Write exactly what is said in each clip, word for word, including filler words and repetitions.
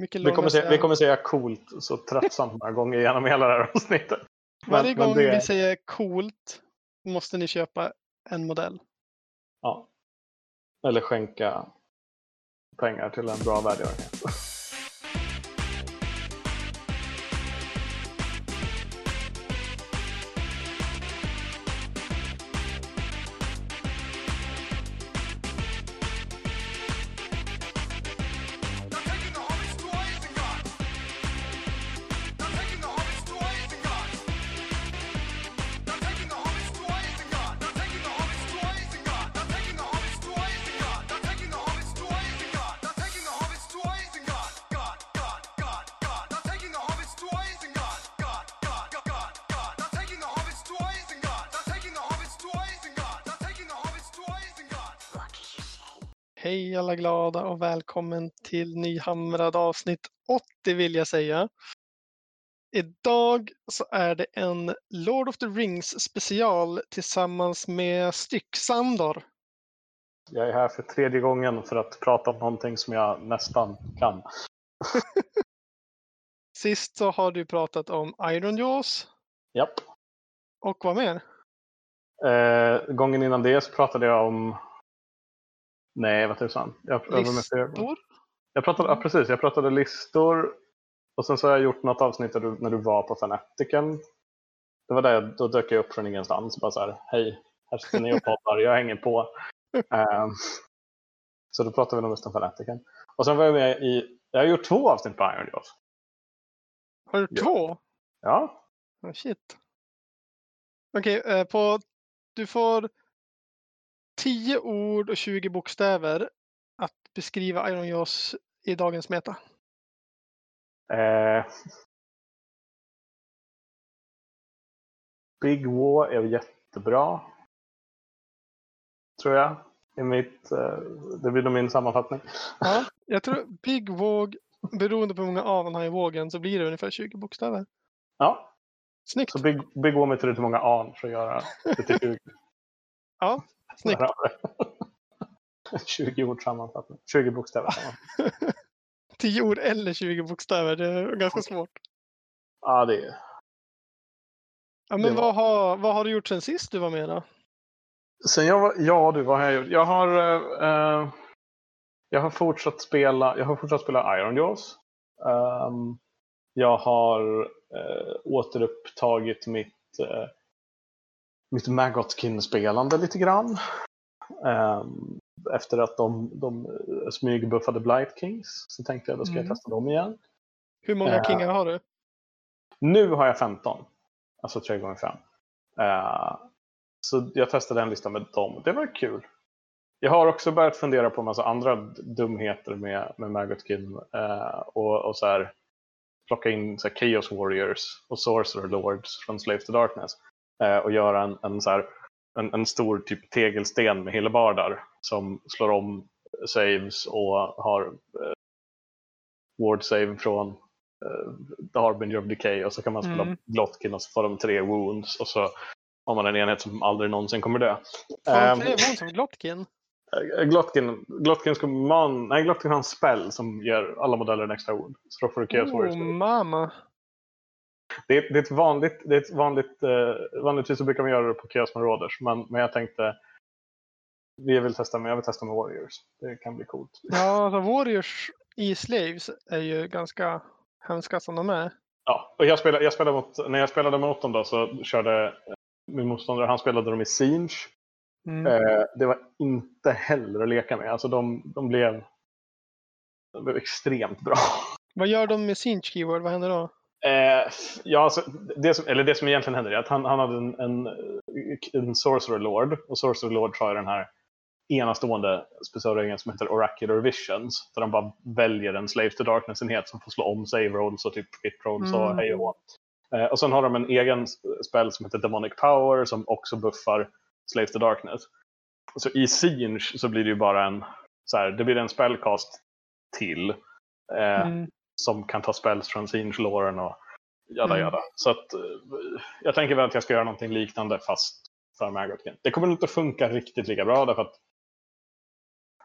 Mycket vi, kommer se, vi kommer säga coolt så tröttsamt många gånger genom hela det här avsnittet. Men, Varje gång men det... vi säger coolt måste ni köpa en modell. Ja. Eller skänka pengar till en bra välgörenhet. Hej alla glada och välkommen till nyhamrad avsnitt åttio vill jag säga. Idag så är det en Lord of the Rings special tillsammans med Styck-Sandor. Jag är här för tredje gången för att prata om någonting som jag nästan kan. Sist så har du pratat om Iron Jaws. Japp. Och vad mer? Eh, gången innan det så pratade jag om... Nej, vad tusan. Jag, Listor? jag pratade, ja, precis. Jag pratade listor. Och sen så har jag gjort något avsnitt där du, när du var på Fanatiken. Det var där, då dök jag upp från ingenstans. Bara så här, hej, här sitter ni och poddar. Jag hänger på. Um, så då pratade vi om just om Fanatiken. Och sen var jag med i... Jag har gjort två avsnitt på Iron Jaws. Har du Ja. två? Ja. Oh, shit. Okej, okay, eh, på... Du får tio ord och tjugo bokstäver att beskriva Iron Jaws i dagens meta. Eh, Big War är jättebra. Tror jag. I mitt, eh, det blir nog min sammanfattning. Ja, jag tror Big Våg, beroende på hur många av den här i vågen, så blir det ungefär tjugo bokstäver. Ja. Snyggt. Så Big, Big War med hur många an för att göra det till tjugo. Ja, snyggt. tjugo ord sammanfattning. tjugo bokstäver sammanfattning. tio ord eller tjugo bokstäver, det är ganska svårt. Ja, det är... Ja, men vad har, vad har du gjort sen sist du var med då? Sen jag var, ja du, vad har jag gjort? Jag har, uh, jag har fortsatt spela, jag har fortsatt spela Iron Jaws. Um, jag har uh, återupptagit mitt, uh, mitt Magotkin-spelande lite grann. Um, efter att de, de smygbuffade Blight Kings så tänkte jag då ska mm. jag testa dem igen. Hur många uh, kingar har du? Nu har jag femton. Alltså tre gånger fem. Uh, så jag testade en lista med dem. Det var kul. Jag har också börjat fundera på en massa andra dumheter med, med Magotkin. Uh, och, och så här, plocka in så här, Chaos Warriors och Sorcerer Lords från Slaves to Darkness. Uh, och göra en, en, så här, en, en stor typ tegelsten med hillebardar som slår om saves och har uh, ward save från uh, The Harbinger of Decay. Och så kan man spela mm. Glotkin och så får de tre wounds. Och så har man en enhet som aldrig någonsin kommer dö. Får de tre wounds av Glotkin? Glotkin, Glotkin ska man, nej, Glotkin har en spell som ger alla modeller en extra wound. Så då får du Chaos Warriors. Oh, mamma. Det är, det är ett vanligt, det är ett vanligt, uh, vanligtvis så brukar man göra det på Chaos Marauders. Men, men jag tänkte, vi vill testa med, jag vill testa med Warriors. Det kan bli coolt. Ja, alltså Warriors i Slaves är ju ganska hemska som de är. Ja, och jag spelade, jag spelade mot, när jag spelade mot dem då så körde min motståndare, han spelade dem i Siege. Mm. Eh, det var inte heller att leka med. Alltså de, de, blev, de blev extremt bra. Vad gör de med Siege keyword? Vad händer då? Eh, ja, alltså, det som, eller det som egentligen händer är att han, han hade en, en, en Sorcerer Lord. Och Sorcerer Lord har den här enastående specialregeln som heter Oracular Visions. Där de bara väljer en Slaves to Darkness-enhet som får slå om save rolls och typ hit rolls och mm. hej och eh, och sen har de en egen spel som heter Demonic Power som också buffar Slaves to Darkness. Så i Siege så blir det ju bara en så här, det blir en spellcast till eh, mm. som kan ta spells från Siege-låren och jada jada. Mm. Så att eh, jag tänker väl att jag ska göra någonting liknande fast för Magotkin. Det kommer inte att funka riktigt lika bra därför att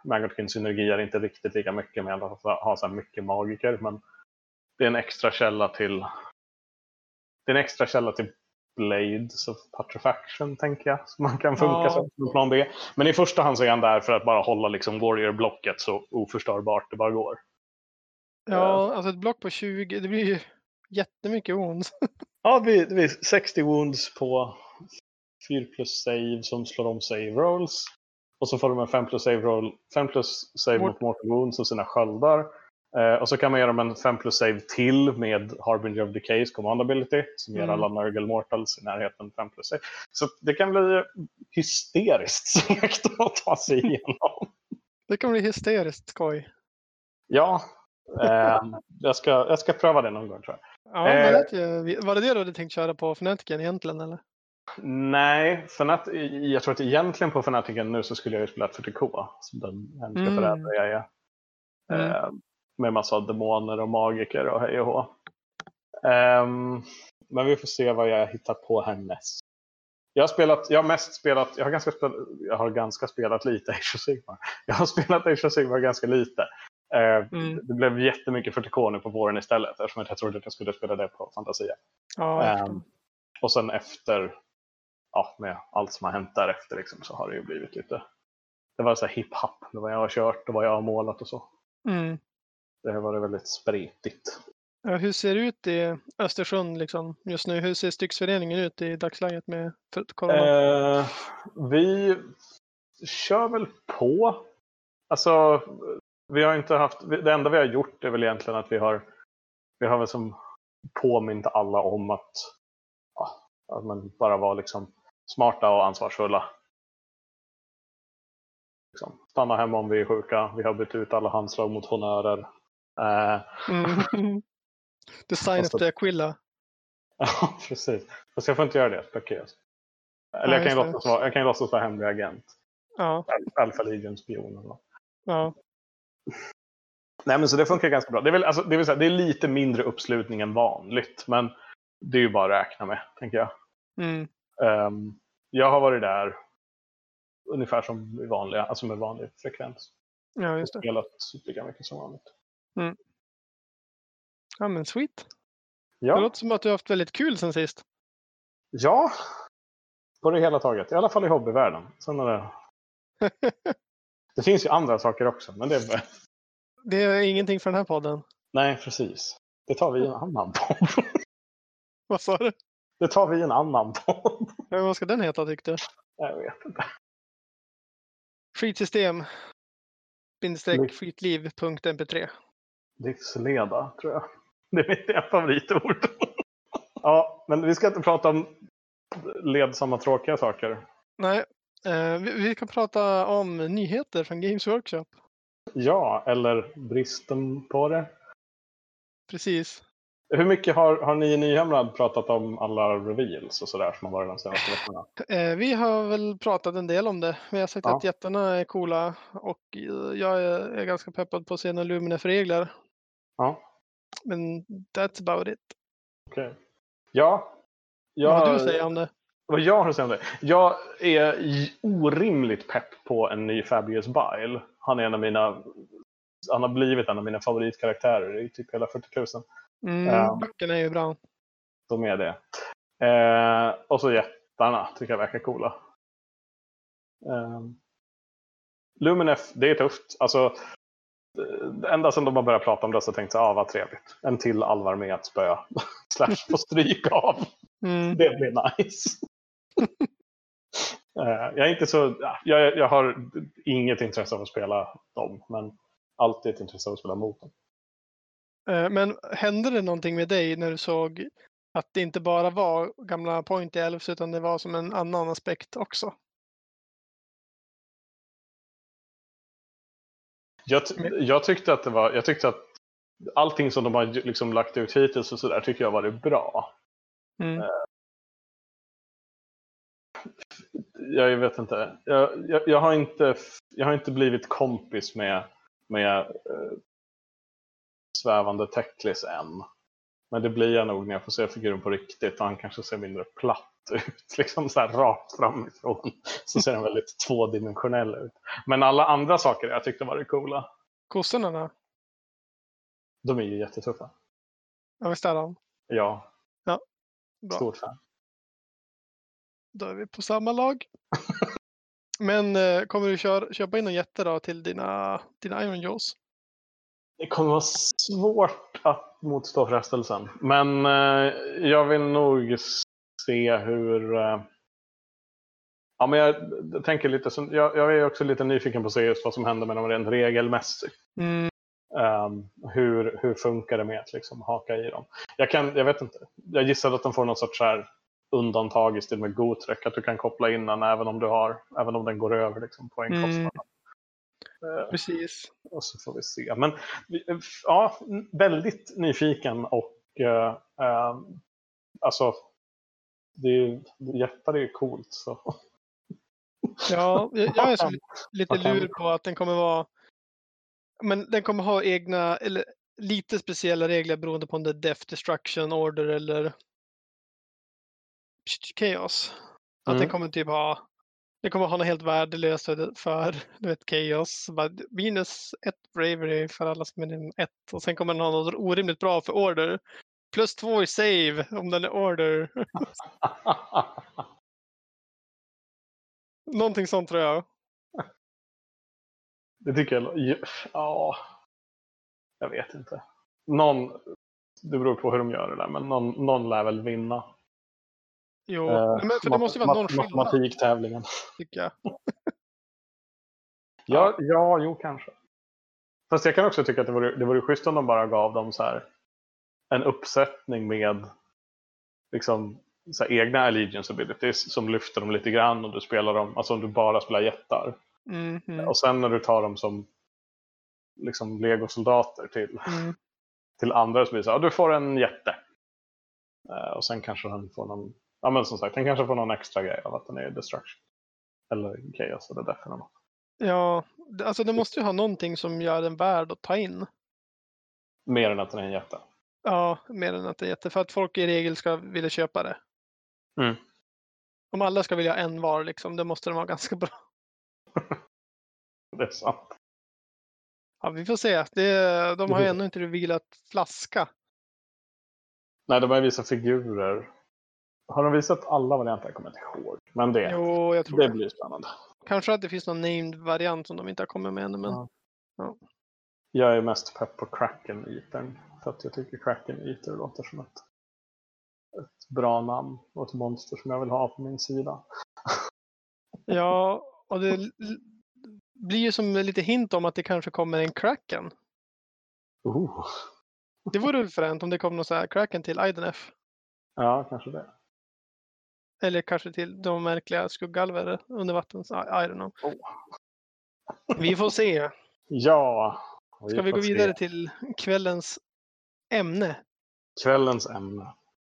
Magotkin synergi är inte riktigt lika mycket med att ha så här mycket magiker, men det är en extra källa till det är en extra källa till Blades of Putrefaction, tänker jag, som man kan funka Ja. som plan B. Men i första hand så är han där för att bara hålla liksom Warrior-blocket så oförstörbart det bara går. Ja, alltså ett block på tjugo, det blir ju jättemycket wounds. Ja, vi, vi sextio wounds på fyra plus save som slår om save rolls. Och så får de en fem plus save roll, fem plus save Mort- mot mortal wounds och sina sköldar. Eh, och så kan man göra dem en fem plus save till med Harbinger of Decays command ability som ger Mm. alla Nurgle Mortals i närheten fem plus save. Så det kan bli hysteriskt segt att ta sig igenom. Det kan bli hysteriskt skoj. Ja, eh, jag, ska, jag ska pröva det någon gång, tror jag. Ja, Eh. men det, ju- var det det du hade tänkt köra på Fnaticen egentligen, eller? Nej, Fanat- jag tror att egentligen på Fnaticen nu så skulle jag ju spela fyrtio K. Som den hemska Mm. förrädare jag är. Mm. Eh, med massa demoner och magiker och hej och hå. Um, men vi får se vad jag hittar på härnäst. Jag har spelat, jag har mest spelat, jag har ganska spelat, jag har ganska spelat lite Age of Sigmar. Jag har spelat Age of Sigmar ganska lite. Uh, Mm. Det blev jättemycket fyrtio K nu på våren istället, eftersom jag trodde att jag skulle spela det på Fantasia. Ja, jag förstår. Um, och sen efter, ja, med allt som har hänt därefter liksom, så har det ju blivit lite, det var så här hip-hop med vad jag har kört och vad jag har målat och så. Mm. Det har varit väldigt spretigt. Ja, hur ser det ut i Östersund liksom, just nu? Hur ser Styxföreningen ut i dagsläget med för corona? Eh, vi kör väl på. Alltså, vi har inte haft, det enda vi har gjort är väl egentligen att vi har vi har väl som påmint alla om att, ja, att man bara var liksom smarta och ansvarsfulla. Liksom, stanna hemma om vi är sjuka. Vi har bytt ut alla handslag mot honörer. Eh, Mm. The sign Fast of the Aquila. ja, precis. Fast jag får inte göra det, spökes. Eller Ja, jag kan, ju just det. låtsas vara, jag kan ju låtsas vara hemlig agent. Ja, Alpha Legion-spion eller något. ja. Nej, men så det funkar ganska bra. Det är, väl, alltså, det, vill säga, det är lite mindre uppslutning än vanligt. Men det är ju bara att räkna med, tänker jag. Mm. Um, jag har varit där ungefär som i vanliga, alltså med vanlig frekvens. Ja, just Och det. spelat lika mycket som vanligt. Mm. Ja, men sweet. Det Ja, låter som att du har haft väldigt kul sen sist. ja, på det hela taget. I alla fall i hobbyvärlden. Sen är det... det finns ju andra saker också, men det är bara... Det är ingenting för den här podden. Nej, precis. Det tar vi i en annan podd. Vad sa du? Det tar vi i en annan podd. Ja, vad ska den heta, tyckte du? Jag vet inte. Fritsystem. Bindestreck Liv- fritliv punkt m p tre. Livsleda, tror jag. Det är mitt favoritord. Ja, men vi ska inte prata om ledsamma, tråkiga saker. Nej, eh, vi, vi kan prata om nyheter från Games Workshop. Ja, eller bristen på det. Precis. Hur mycket har, har ni i Nyhamrad pratat om alla reveals och sådär som har varit de senaste veckorna? Eh, vi har väl pratat en del om det. Vi har sagt Ja. att jättarna är coola och eh, jag är, är ganska peppad på att se några Luminef-regler. Ja, Men that's about it. okej. Okay. Ja. Jag, Vad har du att säga om det? Vad jag har att säga om det? Jag är j- orimligt pepp på en ny Fabius Bile. Han är en av mina... Han har blivit en av mina favoritkaraktärer i typ hela fyrtio tusen. Mm, Ja. Backen är ju bra. De är det. Eh, och så jättarna tycker jag verkar coola. Eh, Luminef, det är tufft. Alltså, det enda som de har börjat prata om det så tänkte jag, ah, vad trevligt. En till Alvar med att spöa. Slash få stryk av. Mm. Det blir nice. eh, jag är inte så... Jag, jag har inget intresse av att spela dem. Men alltid ett intresse av att spela mot dem. Eh, Men hände det någonting med dig när du såg att det inte bara var gamla Point Elves utan det var som en annan aspekt också? Jag, t- jag tyckte att det var... Jag tyckte att allting som de har liksom lagt ut hittills och sådär tycker jag var det bra. Mm. Eh, jag vet inte. Jag, jag, jag, har inte. jag har inte blivit kompis med, med eh, svävande Teklis än. Men det blir jag nog när jag får se figuren på riktigt och han kanske ser mindre platt ut. Liksom så här rakt framifrån. Så ser den väldigt tvådimensionell ut. Men alla andra saker jag tyckte var det coola. Kossorna då? De är ju jättetuffa. Ja, visst är de? Ja. Ja, bra. Stort fan. Då är vi på samma lag. Men eh, kommer du köra, köpa in någon jätte då till dina, dina Iron Jaws? Det kommer vara svårt att motstå frestelsen. Men eh, jag vill nog se hur... Eh, ja, men jag, jag tänker lite... Så, jag, jag är också lite nyfiken på att se just vad som händer med dem rent regelmässigt. Mm. Um, hur, hur funkar det med att liksom haka i dem? Jag, kan, jag vet inte. Jag gissar att de får något sorts här undantag i stil med Gotrek. Att du kan koppla in den även om, du har, även om den går över liksom, poängkostnaden. Mm. Uh, Precis. Och så får vi se. Men ja, väldigt nyfiken och uh, uh, alltså det är, jättar är ju coolt så. Ja, jag, jag är så lite lur på att den kommer vara men den kommer ha egna eller lite speciella regler beroende på om det är Death, Destruction, Order eller Chaos. Att mm. den kommer typ ha det kommer ha något helt värdelöst för du vet Chaos. Minus ett bravery för alla som är ett. Och sen kommer den ha något orimligt bra för Order. Plus två i save om den är Order. Någonting sånt tror jag. Det tycker jag. Ja. Jag vet inte. Någon, det beror på hur de gör det där. Men någon, någon lär väl vinna. Jo, eh, men för det måste ju vara någon skillnad. Matematiktävlingen. Tycker jag. ja, ja, jo kanske. Fast jag kan också tycka att det vore, det vore schysst om de bara gav dem så här en uppsättning med liksom så här egna allegiance abilities som lyfter dem lite grann och du spelar dem, alltså om du bara spelar jättar. Mm-hmm. Och sen när du tar dem som liksom legosoldater till, mm. till andra så blir det så här, ja, du får en jätte. Uh, och sen kanske han får någon, ja men som sagt, den kanske får någon extra grej av att den är destruction. Eller chaos eller death eller något. Ja, alltså det måste ju ha någonting som gör den värd att ta in. Mer än att den är en jätte. Ja, mer än att det är jätte. För att folk i regel ska vilja köpa det. Mm. Om alla ska vilja en var liksom, det måste de vara ganska bra. Det är sant. Ja, vi får se. Det, de har ju ännu inte revealat flaska. Nej, de har visat figurer. Har de visat alla varianter? Jag kommer inte ihåg. Men det, jo, jag tror det det blir spännande. Kanske att det finns någon named variant som de inte har kommit med ännu. Men... Ja. Ja. Jag är mest pepp på Kraken Eatern. För att jag tycker Kraken Eater låter som ett, ett bra namn. Och ett monster som jag vill ha på min sida. Ja, och det blir ju som lite hint om att det kanske kommer en Kraken. Oh. Det vore fränt om det kom någon så här Kraken till Idenef. Ja, kanske det. Eller kanske till de märkliga skuggalver under vattens. I don't know. Oh. Vi får se. Ja. Vi Ska vi gå vidare se. till kvällens ämne? Kvällens ämne.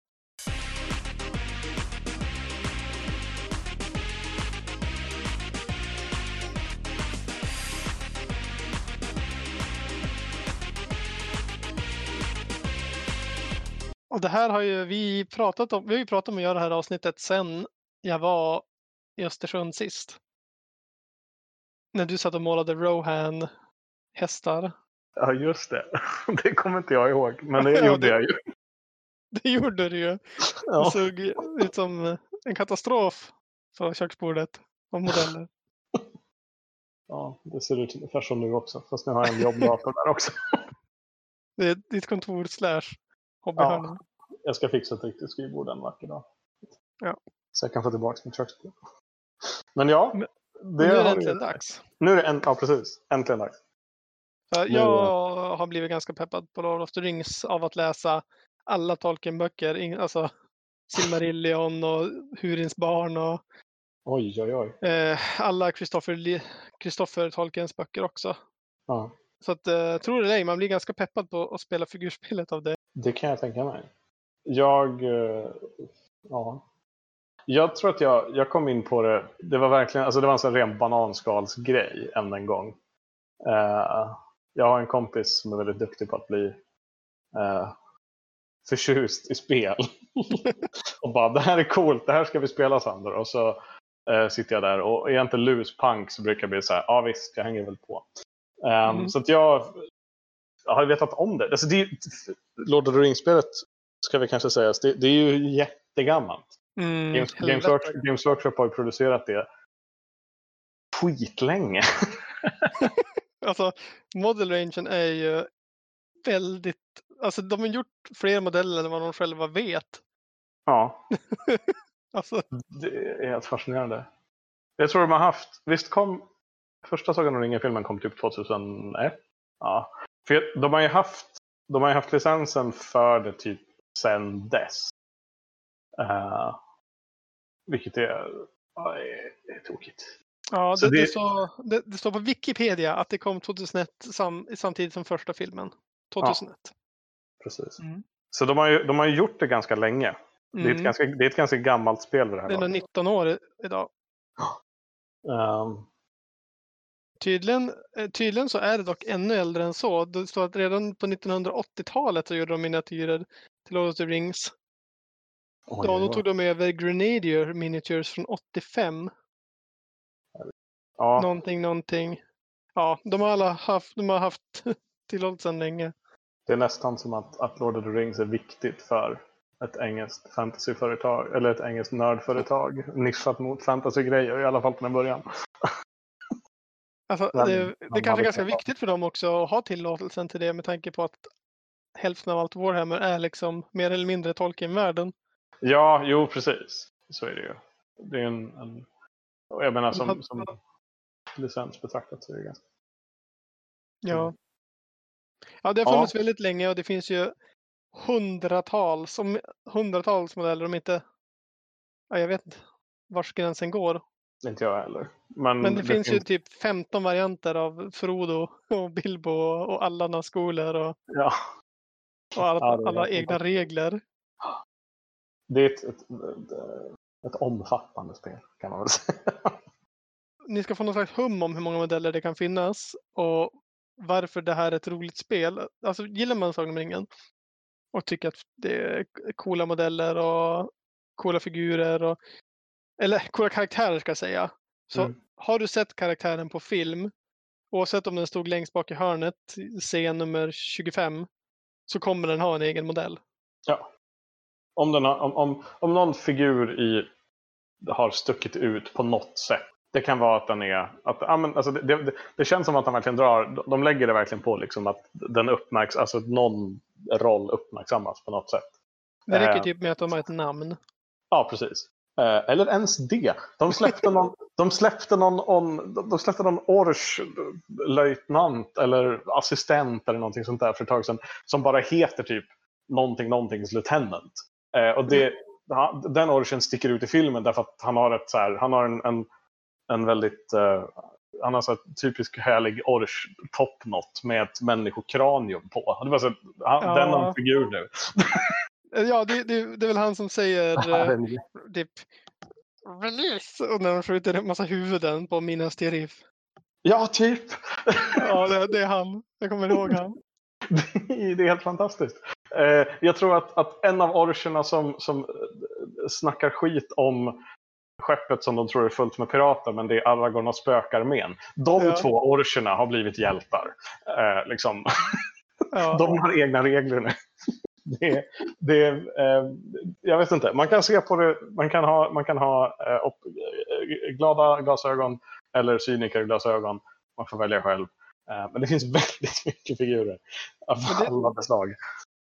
Och det här har ju vi pratat om. Vi har ju pratat om att göra det här avsnittet sen jag var i Östersund sist. När du satt och målade Rohan hästar. Ja, just det. Det kommer inte jag ihåg. Men det ja, gjorde det, jag ju. Det gjorde du ju. Ja. Det såg ut som en katastrof på köksbordet av modeller. Ja, det ser ut ungefär som nu också. Fast nu har jag en jobbdator där också. Det är ditt kontor slash hobbyhörna. Ja, jag ska fixa ett riktigt skrivbord en vacker dag. Ja. Så jag kan få tillbaka min köksbord. Men ja. Men, det nu är det äntligen dags. Nu är det en, ja, precis. Äntligen dags. Jag nu, har blivit ganska peppad på Lord of the Rings av att läsa alla Tolkien-böcker. Alltså Silmarillion och Hurins barn och oj, oj, oj. Eh, alla Christopher, Christopher Tolkiens böcker också. Ja. Så att, eh, tror det eller ej, man blir ganska peppad på att spela figurspelet av det. Det kan jag tänka mig. Jag, eh, ja. Jag tror att jag, jag kom in på det. Det var verkligen, alltså det var en sån ren bananskalsgrej än en gång. Eh, jag har en kompis som är väldigt duktig på att bli eh, förtjust i spel. Och bara, det här är coolt, det här ska vi spela, Sander. Och så eh, sitter jag där och är jag inte luspank så brukar jag bli så här, ja visst, jag hänger väl på. Um, mm. Så att jag, jag har vetat om det. Alltså det är, Lord of the Rings-spelet ska vi kanske säga, det, det är ju jättegammalt. Mm, Games, Games, Workshop, Games Workshop har ju producerat det skitlänge. Alltså, model rangen är ju väldigt... Alltså, de har gjort fler modeller än vad de själva vet. Ja. Alltså. Det är helt fascinerande. Jag tror de har haft... Visst kom... Första Sagan om ringen-filmen kom typ tjugohundraett. Ja. För de har ju haft... De har ju haft licensen för det typ sen dess. Uh, vilket är... Ja, är, är tokigt. Ja, det, det... Det, står, det, det står på Wikipedia att det kom tjugohundraett sam, samtidigt som första filmen. tjugohundraett. Ja, precis. Mm. Så de har, ju, de har ju gjort det ganska länge. Mm. Det, är ett ganska, det är ett ganska gammalt spel det här. Det är nog nitton år idag. Um. Tydligen, tydligen så är det dock ännu äldre än så. Det står att redan på nittonhundraåttiotalet så gjorde de miniatyrer till Lord of the Rings. Oj, då, då tog de över Grenadier Miniatures från åttiofem. Ja. Någonting, någonting. Ja, de har alla haft, de har haft tillåtelsen länge. Det är nästan som att, att Lord of the Rings är viktigt för ett engelskt fantasyföretag. Eller ett engelskt nördföretag. Nischat mot fantasygrejer, i alla fall på den början. Alltså, men, det, det kanske är ganska viktigt för dem också att ha tillåtelsen till det med tanke på att hälften av allt Warhammer är liksom mer eller mindre Tolkien-världen. Ja, jo precis. Så är det ju. Det är en, en jag menar som, som licens betraktat så är det ganska. Ja. Ja, det har funnits ja. väldigt länge och det finns ju hundratals, om, hundratals modeller om inte, ja, jag vet inte vars gränsen går. Inte jag heller. Men, Men det, det finns, finns ju typ femton varianter av Frodo och Bilbo och alla Nazguler och, ja. och alla, ja, alla egna regler. Det är ett, ett, ett, ett omfattande spel kan man väl säga. Ni ska få någon slags hum om hur många modeller det kan finnas och varför det här är ett roligt spel. Alltså gillar man Sagan om ringen och tycker att det är coola modeller och coola figurer och eller coola karaktärer ska jag säga. Så mm. har du sett karaktären på film, oavsett om den stod längst bak i hörnet, scen nummer tjugofem, så kommer den ha en egen modell. Ja. Om, den har, om, om, om någon figur i, har stuckit ut på något sätt. Det kan vara att den är... Att, ja, men, alltså, det, det, det känns som att de verkligen drar... De lägger det verkligen på liksom, att den uppmärks, alltså, någon roll uppmärksammas på något sätt. Det räcker typ med att de har ett namn. Ja, precis. Eh, eller ens det. De släppte någon, de släppte någon, on, de släppte någon Orch-löjtnant eller assistent eller någonting sånt där för ett tag sedan som bara heter typ någonting, någontings lieutenant. Eh, och det, den Orchen sticker ut i filmen därför att han har ett så här, han har en, en, en väldigt uh, han har så ett typisk härlig Orch toppnot med ett människokranium på. Det var så han, ja. Den har en figur nu. Ja, det, det, det är väl han som säger uh, typ release och när de skjuter en massa huvuden på Minas Tirith. Ja, typ. Ja, det, det är han. Jag kommer ihåg han. Det är helt fantastiskt. Eh, jag tror att, att en av orcherna som, som snackar skit om skeppet som de tror är fullt med pirater, men det är Aragorn och spökarmén. De ja. två orcherna har blivit hjältar. Eh, liksom. Ja. De har egna regler nu. Det, det, eh, jag vet inte. Man kan se på det. Man kan ha, man kan ha eh, upp, glada glasögon eller cynikerglasögon. Man får välja själv. Eh, men det finns väldigt mycket figurer av det, alla beslag.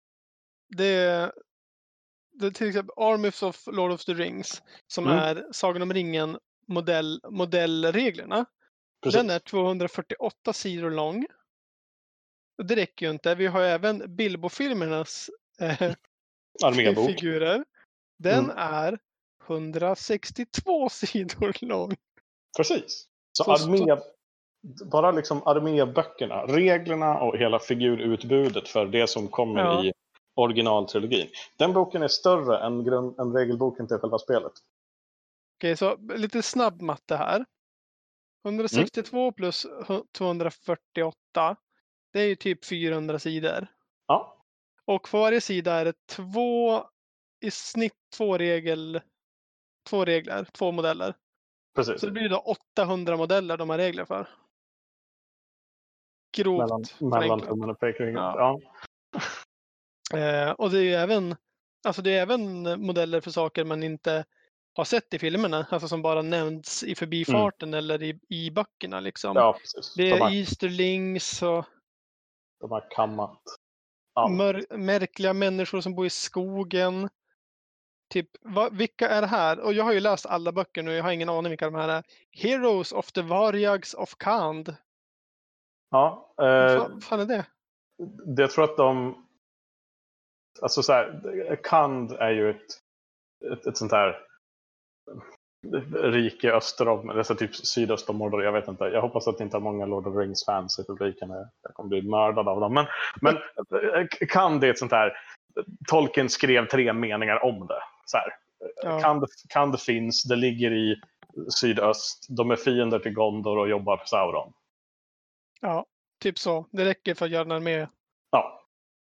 Det, det är till exempel Armies of Lord of the Rings som mm. är Sagan om ringen modell, modellreglerna. Precis. Den är tvåhundrafyrtioåtta sidor lång. Det räcker ju inte. Vi har även Bilbo-filmernas eh, figurer. Den mm. är hundrasextiotvå sidor lång. Precis. Så, så armé, bara liksom arméböckerna, reglerna och hela figurutbudet för det som kommer ja. i originaltrilogin. Den boken är större än, grund, än regelboken till själva spelet. Okej, så lite snabb matte här. hundrasextiotvå mm. plus tvåhundrafyrtioåtta. Det är ju typ fyrahundra sidor. Ja. Och på varje sida är det två, i snitt två, regel, två regler, två modeller. Precis. Så det blir då åttahundra modeller de har regler för. Grovt mellan, mellan förenklat. tummen och pekfingret. Ja. Ja. Eh, och det är ju även, alltså det är även modeller för saker man inte har sett i filmerna. Alltså som bara nämnts i förbifarten eller i, i böckerna liksom. Ja, precis. Det De är har, Easterlings och de har kammat allt. mör- märkliga människor som bor i skogen. Typ, va, vilka är det här? Och jag har ju läst alla böcker nu, jag har ingen aning vilka de här är. Heroes of the Varjags of Khand. Ja, Vad eh, fan, fan är det? det jag tror att de... Alltså så här, Kand är ju ett, ett, ett sånt här rike öster om, dessa typ sydöst om Mordor, jag vet inte. Jag hoppas att det inte är många Lord of the Rings-fans i publiken. Jag kommer bli mördad av dem. Men, men Kand är ett sånt här... Tolkien skrev tre meningar om det. Så här. Ja. Kand, Kand finns, det ligger i sydöst. De är fiender till Gondor och jobbar för Sauron. Ja, typ så. Det räcker för att göra en armé. Ja.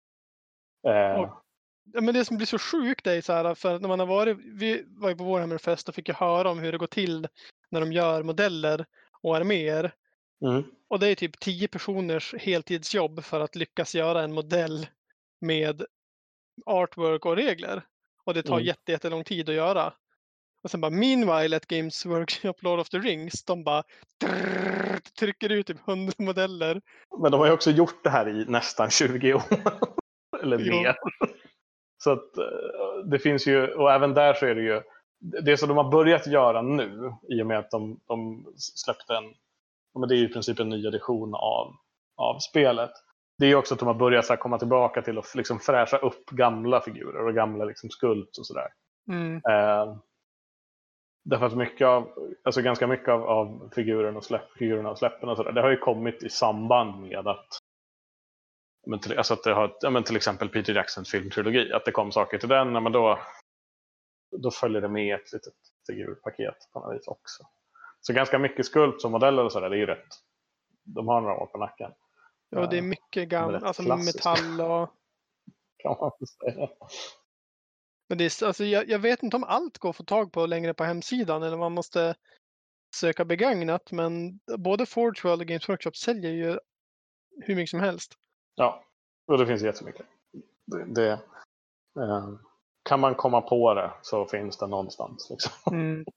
Eh, Och, ja, men det som blir så sjukt är så här, för när man har varit, vi var ju på Warhammerfest och fick ju höra om hur det går till när de gör modeller och arméer. mm. Och det är typ tio personers heltidsjobb för att lyckas göra en modell med artwork och regler. Och det tar Mm. jätte, jättelång tid att göra. Och sen bara meanwhile at Games Workshop Lord of the Rings, de bara drrrr, trycker ut typ hundra modeller. Men de har ju också gjort det här i nästan tjugo år. Eller Jo. mer. Så att eh, det finns ju, och även där så är det ju, det som de har börjat göra nu, i och med att de, de släppte en, men det är ju i princip en ny edition av, av spelet. Det är ju också att de har börjat så här komma tillbaka till att liksom fräscha upp gamla figurer och gamla liksom skulpt och sådär. Mm. Eh, därför att mycket av, alltså ganska mycket av, av figurerna och, släpp, figurerna och släppen och sådär, det har ju kommit i samband med att, men till, alltså att det har, ja, men till exempel Peter Jacksons filmtrilogi, att det kom saker till den, men då, då följer det med ett litet figurpaket på något vis också. Så ganska mycket skulpt som modeller och sådär, det är ju rätt. De har några år på nacken. Ja, det är mycket gammalt, alltså klassiskt. metall och... Kan man säga. Men det är, alltså, jag, jag vet inte om allt går att få tag på längre på hemsidan eller man måste söka begagnat. Men både Forge World och Games Workshop säljer ju hur mycket som helst. Ja, och det finns jättemycket. Det, det, eh, kan man komma på det så finns det någonstans. Liksom. Mm.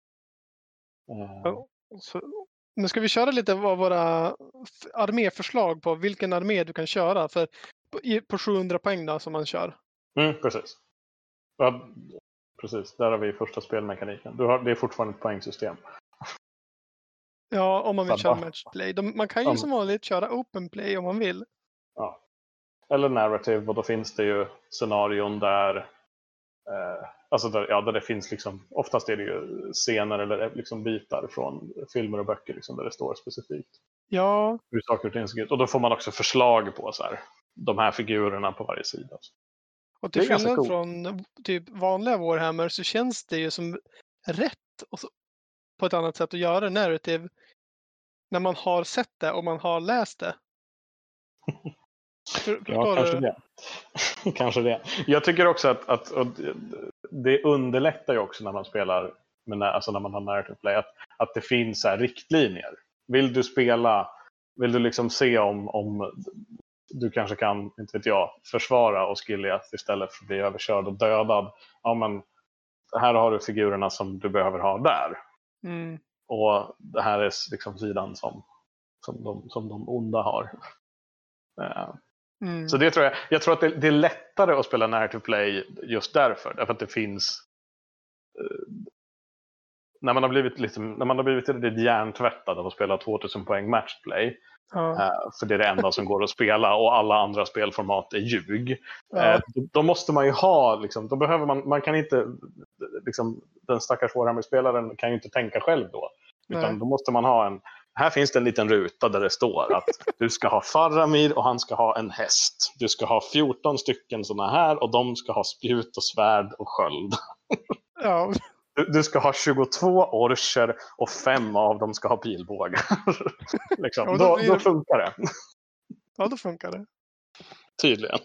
Eh, Ja, så, nu ska vi köra lite av våra f- arméförslag på vilken armé du kan köra för, på, i- på sjuhundra poäng då, som man kör. mm, precis. Ja, precis, där har vi första spelmekaniken. Du har, det är fortfarande ett poängsystem. Ja, om man vill Sabba. köra matchplay. De, man kan ju Om- som vanligt köra open play om man vill. Ja. Eller narrative, och då finns det ju scenarion där, eh, alltså där, ja, där det finns liksom, oftast är det ju scener eller liksom bitar från filmer och böcker liksom, där det står specifikt Ja, hur saker och ting ser ut. Och då får man också förslag på så här, de här figurerna på varje sida. och Det till är ganska skillnad coolt. från typ vanliga Warhammer så känns det ju som rätt och så, på ett annat sätt att göra narrative när man har sett det och man har läst det. För, Ja, förstår kanske du? det. kanske det. Jag tycker också att, att och det underlättar ju också när man spelar, med, alltså när man har narrative play, att, att det finns så här riktlinjer. Vill du spela, vill du liksom se om, om du kanske kan, inte vet jag, försvara Osgiliath istället för att bli överkörd och dödad. Ja, men här har du figurerna som du behöver ha där. Mm. Och det här är liksom sidan som, som, de, som de onda har. Uh, Mm. Så det tror jag, jag tror att det, det är lättare att spela narrative play just därför. Därför att det finns... Uh, när man har blivit lite, när man har blivit lite hjärntvättad av att spela tvåtusen poäng matchplay. Ja. Uh, för det är det enda som går att spela och alla andra spelformat är ljug. Ja. Uh, då, då måste man ju ha, liksom, då behöver man, man kan inte, liksom, den stackars Warhammer-spelaren kan ju inte tänka själv då. Utan Nej. då måste man ha en, här finns det en liten ruta där det står att du ska ha Faramir och han ska ha en häst. Du ska ha fjorton stycken sådana här och de ska ha spjut och svärd och sköld. Ja. Du, du ska ha tjugotvå orcher och fem av dem ska ha pilbågar. liksom. Ja, då då, blir då det- funkar det. Ja, då funkar det. Tydligen.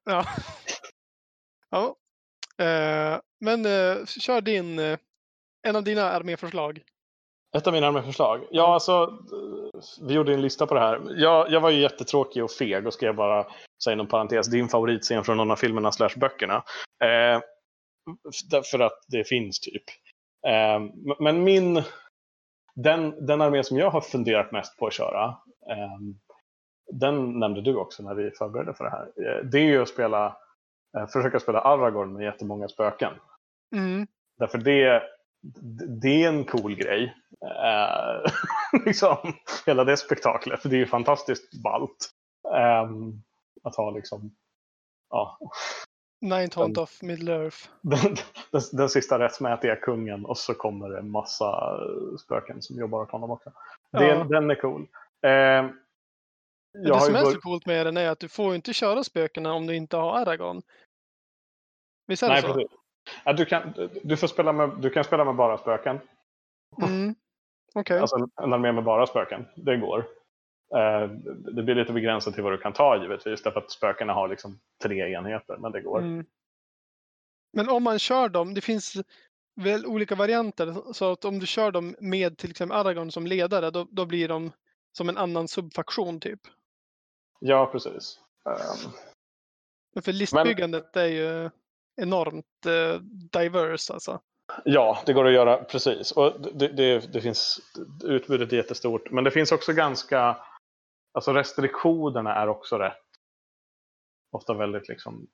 Ja. Ja. Eh, men eh, kör din, eh, en av dina arméförslag. Ett av mina arméförslag. Ja, Ja. alltså, eh, vi gjorde en lista på det här. Jag, jag var ju jättetråkig och feg och skrev bara, säg inom parentes, din favoritscen från någon av filmerna slash böckerna. Eh, för att det finns typ. Eh, men min, den, den armé som jag har funderat mest på att köra, eh, den nämnde du också när vi förberedde för det här. Eh, det är ju att spela, eh, försöka spela Aragorn med jättemånga spöken. Mm. Därför det, det är en cool grej. Eh, liksom, hela det spektaklet. Det är ju fantastiskt ballt. Eh, att ha liksom... Ja, Ninth Hunt of Middle-earth. den, den, den sista rättmätiga kungen. Och så kommer det en massa spöken som jobbar åt honom också. Det, Ja. Den är cool. Eh, Men jag det har som ju är bör- så coolt med den är att du får inte köra spökena om du inte har Aragorn. Visst är det Nej, så? precis. Ja, du, kan, du, får spela med, du kan spela med bara spöken. Mm. Okej. Alltså en armé med bara spöken. Det går. Eh, det blir lite begränsat till vad du kan ta givetvis. Därför att spökena har liksom tre enheter. Men det går. Mm. Men om man kör dem, det finns väl olika varianter. Så att om du kör dem med till exempel Aragorn som ledare, då, då blir de som en annan subfaktion typ. Ja, precis. Um, Men för listbyggandet är ju enormt eh, diverse alltså. ja, det går att göra precis. Och det, det, det finns, utbudet är jättestort. Men det finns också ganska... Alltså restriktionerna är också rätt. Ofta väldigt liksom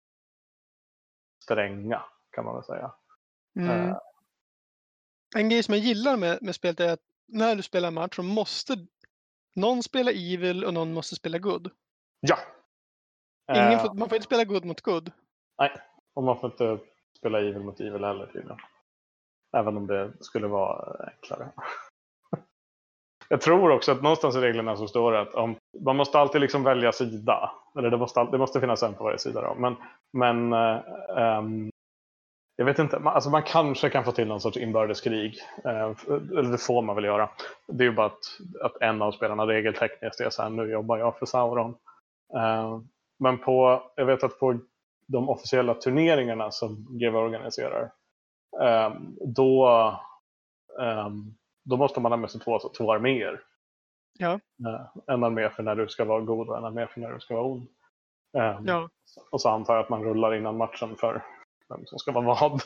stränga, kan man väl säga. Mm. Uh, En grej som jag gillar med, med spelet är att när du spelar match så måste någon spela evil och någon måste spela good. ja! Ingen Uh, får, man får inte spela good mot good. nej, och man får inte spela evil mot evil heller tydligen. Även om det skulle vara enklare. Jag tror också att någonstans i reglerna så står det att om, man måste alltid liksom välja sida. Eller det måste, det måste finnas en på varje sida då. Men, men um, jag vet inte, man, alltså man kanske kan få till någon sorts inbördeskrig. Uh, eller det får man väl göra. Det är ju bara att, att en av spelarna regeltekniskt är så här, nu jobbar jag för Sauron. Uh, men på, jag vet att på de officiella turneringarna som G V organiserar, um, då... Um, Då måste man ha med sig två, två arméer. Ja. En armé för när du ska vara god och en armé för när du ska vara ond. Um, Ja. Och så antar jag att man rullar innan matchen för vem som ska vara vad.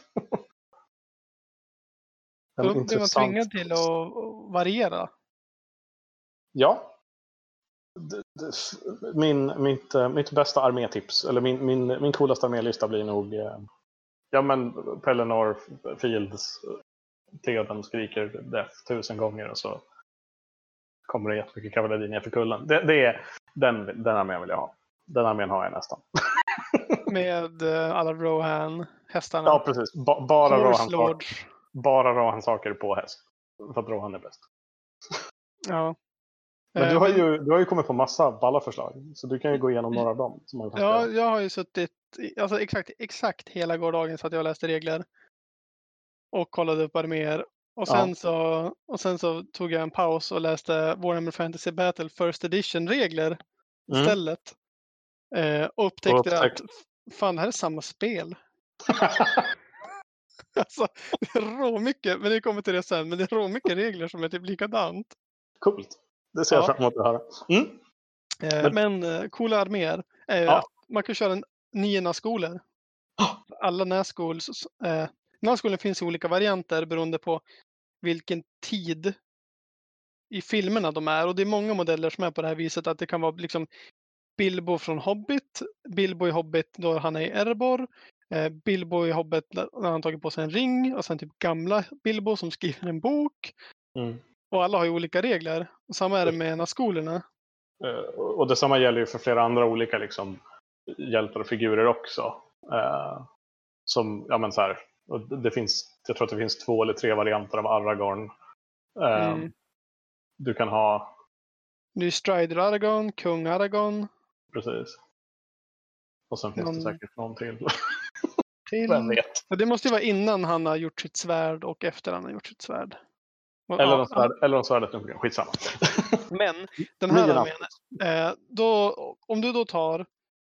Då blir man tvingad till att variera. Ja. D- d- Min, mitt, mitt bästa armétips, eller min, min, min coolaste armélista blir nog eh, ja men Pelennor Fields. Theoden skriker death tusen gånger och så kommer det jättemycket kavalleri ner för kullen. Det, det är den, den armén vill jag ha. Den armén har jag nästan. Med uh, alla Rohan hästarna. Ja, precis. Ba, bara Horse Rohan Lords. bara Rohan saker på häst. För att Rohan är bäst. Ja. Men du Eh, har, men, ju, du har ju kommit på massa balla förslag. Så du kan ju gå igenom några av dem. Som man kan ja, spela. jag har ju suttit alltså exakt, exakt hela gårdagen så att jag läste regler. Och kollade upp arméer. Och sen, Ja. så, och sen så tog jag en paus och läste Warhammer Fantasy Battle First Edition-regler Mm. istället. Eh, och upptäckte Och upptäck- att fan, det här är samma spel. Alltså, det är rå mycket, men det kommer till det sen, men det är rå mycket regler som är typ likadant. Coolt. Det ser jag Ja. fram emot att höra. Mm. Eh, Men- men eh, coola arméer är ju Ja. att man kan köra en, nio näskolor. Alla näskols, eh, näskolen finns i olika varianter beroende på vilken tid i filmerna de är. Och det är många modeller som är på det här viset att det kan vara liksom Bilbo från Hobbit, Bilbo i Hobbit då han är i Erebor, eh, Bilbo i Hobbit när han tagit på sig en ring och sen typ gamla Bilbo som skriver en bok. Mm. Och alla har ju olika regler. Och samma är det med näskolorna. Uh, och detsamma gäller ju för flera andra olika liksom, hjältar och figurer också. Uh, som, ja men så här, och det finns, jag tror att det finns två eller tre varianter av Aragorn. Uh, Mm. Du kan ha... Det är Strider Aragorn, Kung Aragorn. Precis. Och sen finns Någon- det säkert någon till. Till... Vem vet? Ja, det måste ju vara innan han har gjort sitt svärd och efter han har gjort sitt svärd. Och, Eller ja, om svärd, eller om svärdet nu. Skitsamma. Men den här Nio armén, eh, då, om du då tar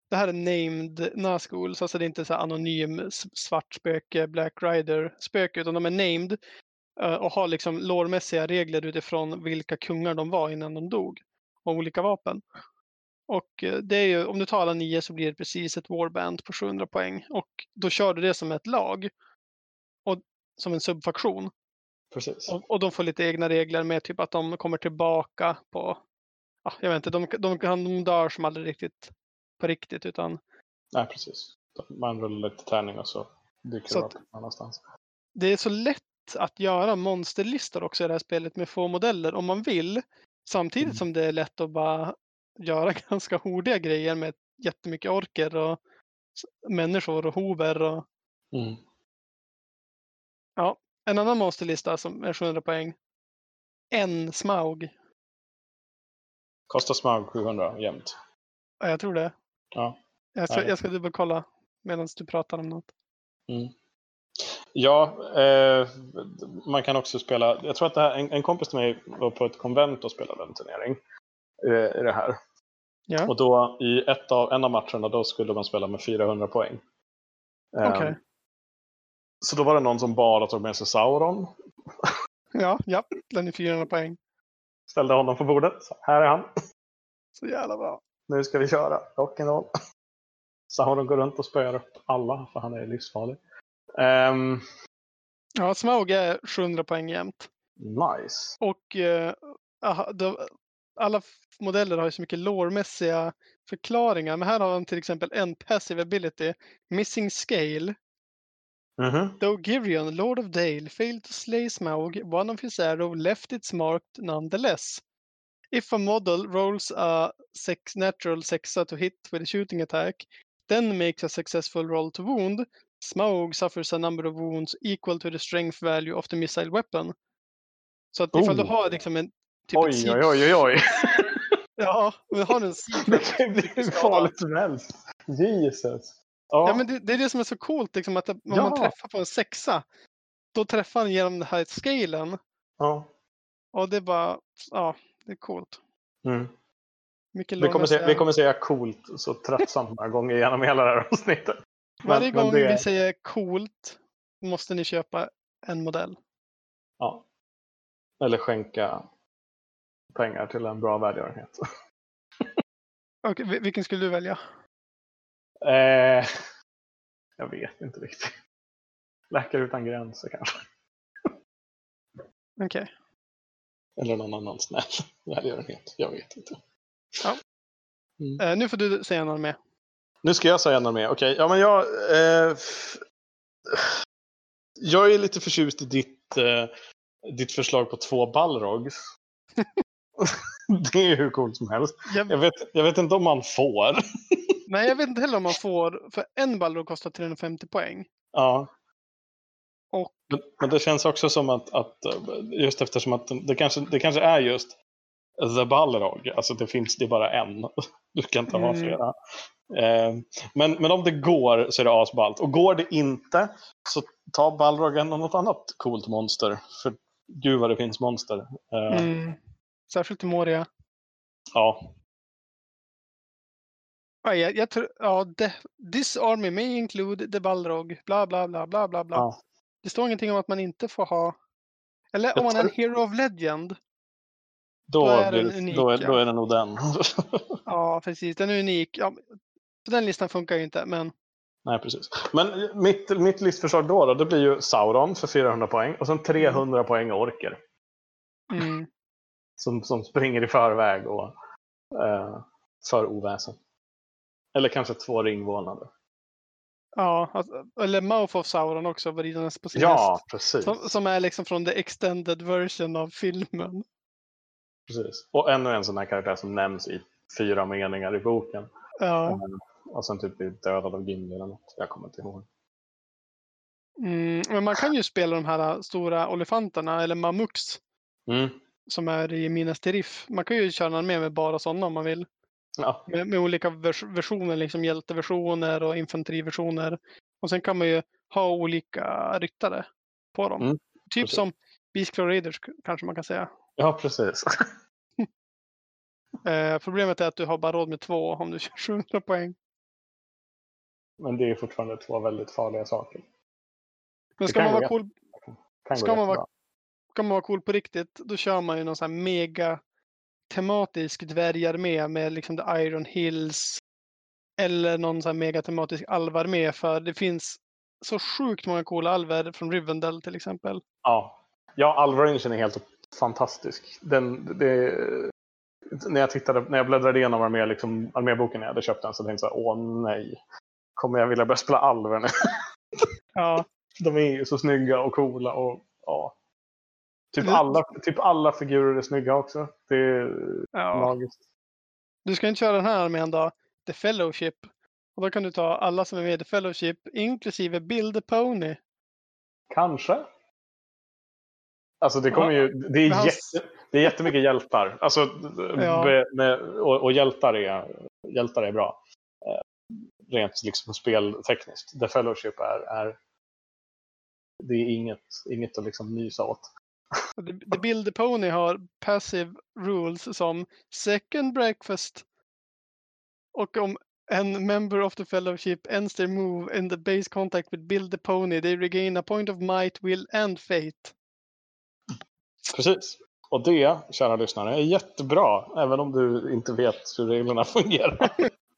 det här är named Nazgûl, så alltså det är inte så här anonym svart spöke, Black Rider spöke, utan de är named och har liksom lårmässiga regler utifrån vilka kungar de var innan de dog och olika vapen. Och det är ju, om du tar alla nio så blir det precis ett warband på sjuhundra poäng, och då kör du det som ett lag och som en subfaktion. Precis. Och, och de får lite egna regler med typ att de kommer tillbaka på, ja, jag vet inte, de, de, de dör som aldrig riktigt på riktigt, utan Nej, precis. Man rullar lite tärning och så dyker så det att upp någonstans. det är så lätt att göra monsterlistor också i det här spelet med få modeller om man vill. Samtidigt Mm. som det är lätt att bara göra ganska hordiga grejer med jättemycket orker och människor och hover. Och... Mm. Ja, en annan monsterlista som är sjuhundra poäng. En Smaug. Kostar Smaug sjuhundra jämt. Ja, jag tror det. Ja. Jag ska, Nej. jag ska dubbelkolla medan du pratar om något. Mm. Ja, eh, man kan också spela. Jag tror att det här, en, en kompis till mig var på ett konvent och spelade en turnering eh, i det här. Ja. Och då i ett av, en av matcherna då skulle man spela med fyrahundra poäng. Okej. Okay. Eh, så då var det någon som bara tog med sig Sauron. Ja, ja, den är fyrahundra poäng. Ställde honom på bordet. Så här är han. Så jävla bra. Nu ska vi köra rock'n'roll. Sauron går runt och spöar upp alla för han är livsfarlig. Um, ja, Smaug är sjuhundra poäng jämt. Nice. Och eh, aha, då, alla modeller har ju så mycket lore-mässiga förklaringar. Men här har de till exempel en passive ability, Missing Scale. Mm-hmm. Though Girion, Lord of Dale, failed to slay Smaug, one of his arrow left its marked nonetheless. If a model rolls a sex, natural sexa to hit with a shooting attack, then makes a successful roll to wound, Smaug suffers a number of wounds equal to the strength value of the missile weapon. Så att ifall Oh. du har liksom en typ oj, ett oj, oj, oj, oj. Ja, men har du en det kan bli hur farligt som helst. Jesus. Ja, ja men det, det är det som är så coolt, liksom, att om ja. man träffar på en sexa, då träffar han genom den här scalen. Ja. Och det är bara, ja, det är coolt. Mm. Mycket vi, kommer se, vi kommer säga coolt så tröttsamt många gånger genom hela det här avsnittet. Varje men, gång men det... vi säger coolt måste ni köpa en modell. Ja. Eller skänka pengar till en bra välgörenhet. Okej, vilken skulle du välja? Eh, jag vet inte riktigt. Läkare utan gränser kanske. Okej. Okay. Eller någon annan snäll välgörenhet. Jag vet inte. Ja. Mm. Eh, nu får du säga något med. Nu ska jag säga något med. Okej, okay. Ja men jag... Eh, f- jag är lite förtjust i ditt, eh, ditt förslag på två Balrogs. Det är hur coolt som helst. Jag... Jag, vet, jag vet inte om man får. Nej, jag vet inte heller om man får. För en Balrog kostar trehundrafemtio poäng. Ja. Och... Men, men det känns också som att, att just eftersom att det kanske, det kanske är just The Balrog. Alltså det finns det bara en. Du kan inte ha flera. Mm. Eh, men, men om det går så är det asballt. Och går det inte så ta Balrogen och något annat coolt monster. För gud vad det finns monster. Eh, mm. Särskilt i Moria. Ja. Ja, jag, jag tror, ja, det, this army may include the Balrog, bla bla bla bla bla bla. Ja. Det står ingenting om att man inte får ha, eller jag om man tar... är en Hero of Legend. Då, då är blir den det, unik. Då, är, ja. då är det nog den. Ja, precis. Den är unik. Ja, den listan funkar ju inte, men... Nej, precis. Men mitt, mitt listförslag då, då, det blir ju Sauron för fyrahundra poäng och sen trehundra mm. poäng orker. Mm. Som, som springer i förväg och eh, för oväsen. Eller kanske två ringvålnader. Ja, alltså, eller Mouth of Sauron också, ridandes på sin Ja, häst. precis. Som, som är liksom från the extended version av filmen. Precis. Och ännu en sån här karaktär som nämns i fyra meningar i boken. Ja. Um, och sen typ blir dödad av Gimli eller något. Jag kommer inte ihåg. Mm, men man kan ju spela de här stora olifanterna, eller mammux. Mm. Som är i Minas Tirith. Man kan ju köra med med bara sådana om man vill. Ja. Med, med olika vers- versioner, liksom hjälteversioner och infanteriversioner. Och sen kan man ju ha olika ryttare på dem. Mm. Typ precis. som Beastclaw Raiders kanske man kan säga. Ja, precis. eh, problemet är att du har bara råd med två om du kör sjuhundra poäng. Men det är fortfarande två väldigt farliga saker. Men Det ska kan man gå vara jätte- cool, kan gå ska man jättebra. vara, ska man vara cool på riktigt, då kör man ju någon sån här mega tematisk dvärgarmé med liksom The Iron Hills eller någon sån här mega tematisk alvarmé, för det finns så sjukt många coola alver från Rivendell till exempel. Ja, ja Alvaringen är helt fantastisk. Den, det, när, jag tittade, när jag bläddrade igenom armé, liksom, arméboken när jag hade köpt den, så tänkte jag så här, åh nej, kommer jag vilja börja spela alver nu? Ja. De är ju så snygga och coola och ja. Typ Du- alla, typ alla figurer är snygga också. Det är Ja. magiskt. Du ska inte köra den här armén då, The Fellowship. Och då kan du ta alla som är med i The Fellowship, inklusive Build the Pony. Kanske. Alltså det kommer Ja, ju, det är, men hans- jätte, det är jättemycket hjältar. Alltså, Ja. med, med, och, och hjältar, är, hjältar är bra. Eh, rent liksom speltekniskt. The Fellowship är, är det är inget, inget att liksom nysa åt. The, the Build the Pony har passive rules som second breakfast. Och om en member of the Fellowship ends their move in the base contact with Build the Pony, they regain a point of might, will and fate. Precis. Och det, kära lyssnare, är jättebra. Även om du inte vet hur reglerna fungerar.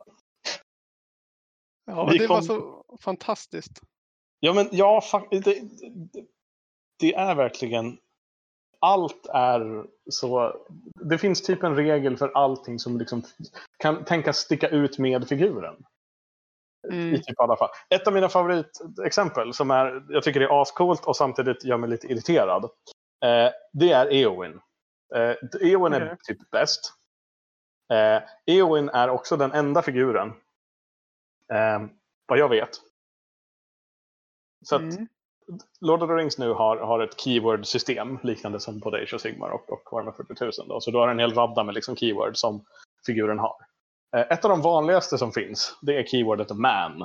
Ja, och Vi det kom- var så fantastiskt. Ja, men ja, fa- det, det, det är verkligen... Allt är så... Det finns typ en regel för allting som liksom kan tänkas sticka ut med figuren. Mm. I typ alla fall. Ett av mina favoritexempel som är, jag tycker det är ascoolt och samtidigt gör mig lite irriterad. Eh, det är Eowyn. Eh, Eowyn är Okej. typ bäst. Eh, Eowyn är också den enda figuren, eh, vad jag vet. Så att Mm. Lord of the Rings nu har, har ett keyword-system liknande som både Age of Sigmar och, och Warhammer fyrtio tusen. Då. Så du har en hel radda med liksom keyword som figuren har. Eh, ett av de vanligaste som finns, det är keywordet man.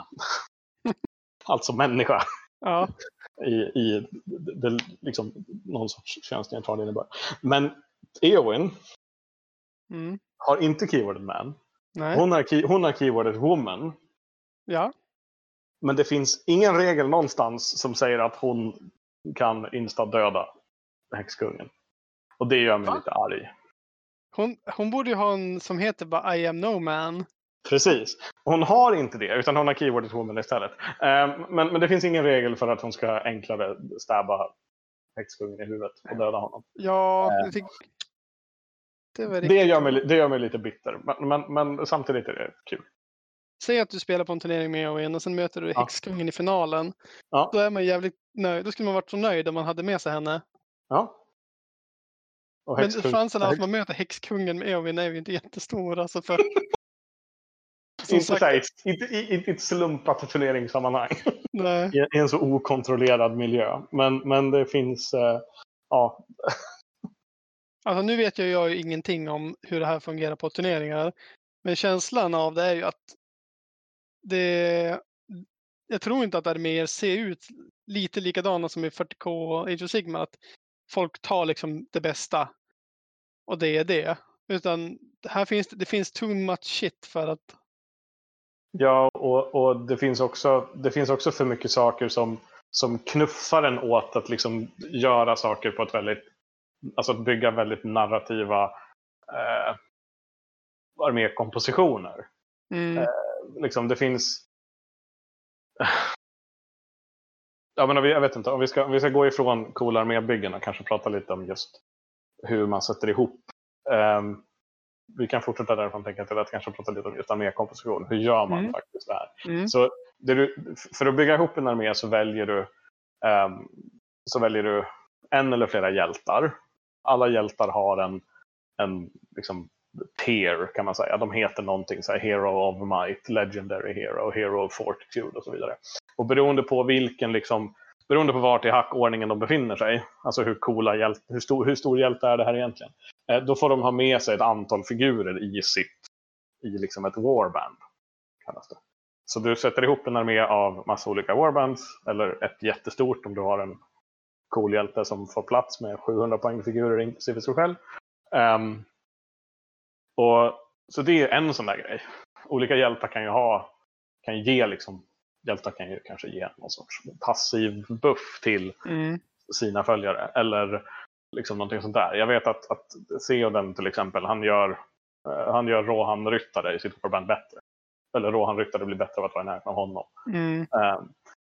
Alltså människa. Ja. I, i det, det, liksom, någon sorts könsneutral innebörd. Men Eowyn Mm. har inte keywordet man. Nej. Hon har, key, hon har keywordet woman. Ja. Men det finns ingen regel någonstans som säger att hon kan insta döda häxkungen. Och det gör mig Va? lite arg. Hon, hon borde ju ha en som heter bara I am no man. Precis. Hon har inte det, utan hon har keywordet woman istället. Um, men, men det finns ingen regel för att hon ska enklare stabba häxkungen i huvudet och döda honom. Ja, Eh. jag tycker... Det var Det riktigt gör, bra. mig, det gör mig lite bitter. Men, men, men samtidigt är det kul. Säg att du spelar på en turnering med Eowyn och sen möter du Ja. häxkungen i finalen. Ja. Då är man jävligt nöjd. Då skulle man varit så nöjd om man hade med sig henne. Ja. Och Men häxkung- chansen att häx- man möter häxkungen med Eowyn är ju inte jättestor. Alltså för... Som Inte, sagt, så här, inte, i- inte i ett slumpat turneringssammanhang. nej. I, I en så okontrollerad miljö. Men, men det finns... Eh, ja. Alltså nu vet jag, jag ju ingenting om hur det här fungerar på turneringar. Men känslan av det är ju att det... Jag tror inte att arméer ser ut lite likadana som i fyrtio K och Age of Sigmar. Att folk tar liksom det bästa. Och det är det. Utan här finns det, det finns too much shit för att... Ja, och, och det, finns också, det finns också för mycket saker som, som knuffar en åt att liksom göra saker på ett väldigt... Alltså att bygga väldigt narrativa eh, armékompositioner. Mm, Eh, liksom det finns... Ja, men om vi, jag vet inte, om vi ska, om vi ska gå ifrån coola armébyggen och kanske prata lite om just hur man sätter ihop. Um, vi kan fortsätta därifrån tänka till att kanske prata lite om just armékomposition. Hur gör man Mm. faktiskt det här? mm, Så det du, för att bygga ihop en armé så väljer du um, så väljer du en eller flera hjältar. Alla hjältar har en, en liksom, tier kan man säga. De heter någonting så här, Hero of Might, Legendary Hero, Hero of Fortitude och så vidare. Och beroende på vilken liksom, beroende på vart i hackordningen de befinner sig, alltså hur coola hjälte, hur stor, hur stor hjälte är det här egentligen, eh, då får de ha med sig ett antal figurer i sitt, i liksom ett warband kallas det. Så du sätter ihop en armé av massa olika warbands, eller ett jättestort om du har en cool hjälte som får plats med sjuhundra poängfigurer inklusive sig själv. Um, och så det är en sån där grej. Olika hjältar kan ju ha, kan ge liksom hjältar kan ju kanske ge någon sorts passiv buff till Mm. sina följare. Eller liksom någonting sånt där. Jag vet att, att Theoden till exempel, han gör, uh, han gör Rohan-ryttare i sitt förband bättre. Eller Rohan-ryttare blir bättre av att vara i närheten av honom. Mm. Uh,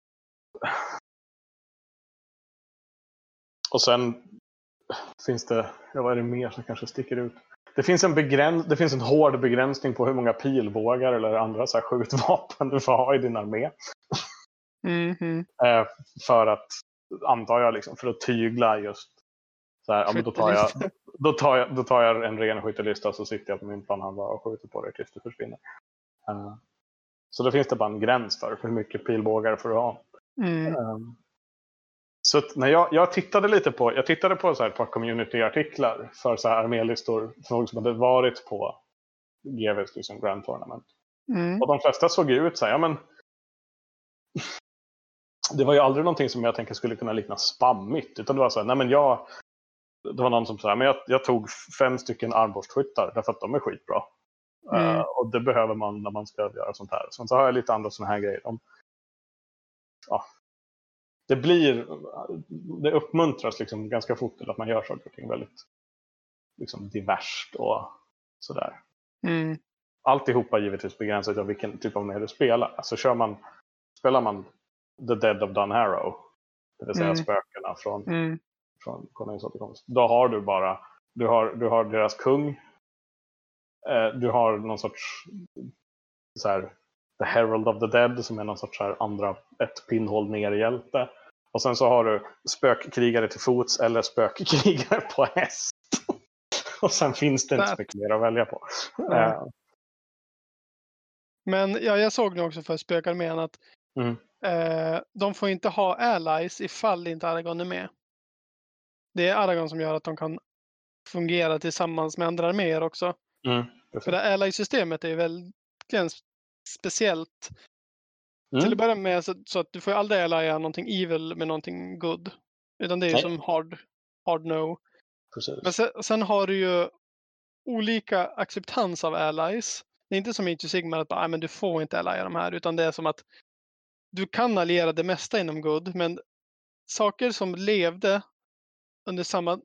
och sen finns det, ja, vad är det mer som kanske sticker ut? Det finns en begräns, det finns en hård begränsning på hur många pilbågar eller andra så här skjutvapen du får ha i din armé. Mm. Uh, för att, antar jag, liksom, för att tygla just så här, ja, men då, tar jag, då, tar jag, då tar jag en ren skyttelista och så sitter jag på min planhandla och skjuter på det tills det försvinner. Uh, så då finns det bara en gräns för hur mycket pilbågar får du ha. Mm. Um, så att när jag, jag tittade lite på, jag tittade på så här ett par community-artiklar för så här armélistor för folk som hade varit på G V:s liksom Grand Tournament. Mm. Och de flesta såg ju ut så här, ja men det var ju aldrig någonting som jag tänker skulle kunna likna spammigt, utan det var så här, nej men jag det var någon som sa, men jag, jag tog fem stycken armborstskyttar därför att de är skitbra. Mm. Uh, och det behöver man när man ska göra sånt här. Sen så har jag lite andra såna här grejer. De, ja, det blir, det uppmuntras liksom ganska fort till att man gör saker och ting väldigt liksom diverst och sådär. Mm. Alltihopa givetvis begränsat av vilken typ av armé du spelar. Alltså kör man, spelar man The Dead of Dunharrow, det vill säga Mm. spökena från Mm. från Konungens återkomst. Då har du bara du har, du har deras kung, eh, du har någon sorts så här, The Herald of the Dead som är någon sorts här andra ett pinnhål ner hjälte. Och sen så har du spökkrigare till fots eller spökkrigare på häst. Och sen finns det inte så mycket mer att välja på. Mm. Eh, Men ja, jag såg nu också för spökarmén att mm. eh, de får inte ha allies ifall inte Aragorn är med. Det är Aragorn som gör att de kan fungera tillsammans med andra arméer också. Mm. För det ally-systemet är ju väldigt speciellt. Mm. Till att börja med så, så att du får aldrig allya någonting evil med någonting good. Utan det är ju som hard, hard no. Precis. Men sen, sen har du ju olika acceptans av allies. Det är inte som i Age of Sigmar att bara, men du får inte allya de här. Utan det är som att du kan alliera det mesta inom good. Men saker som levde under samma...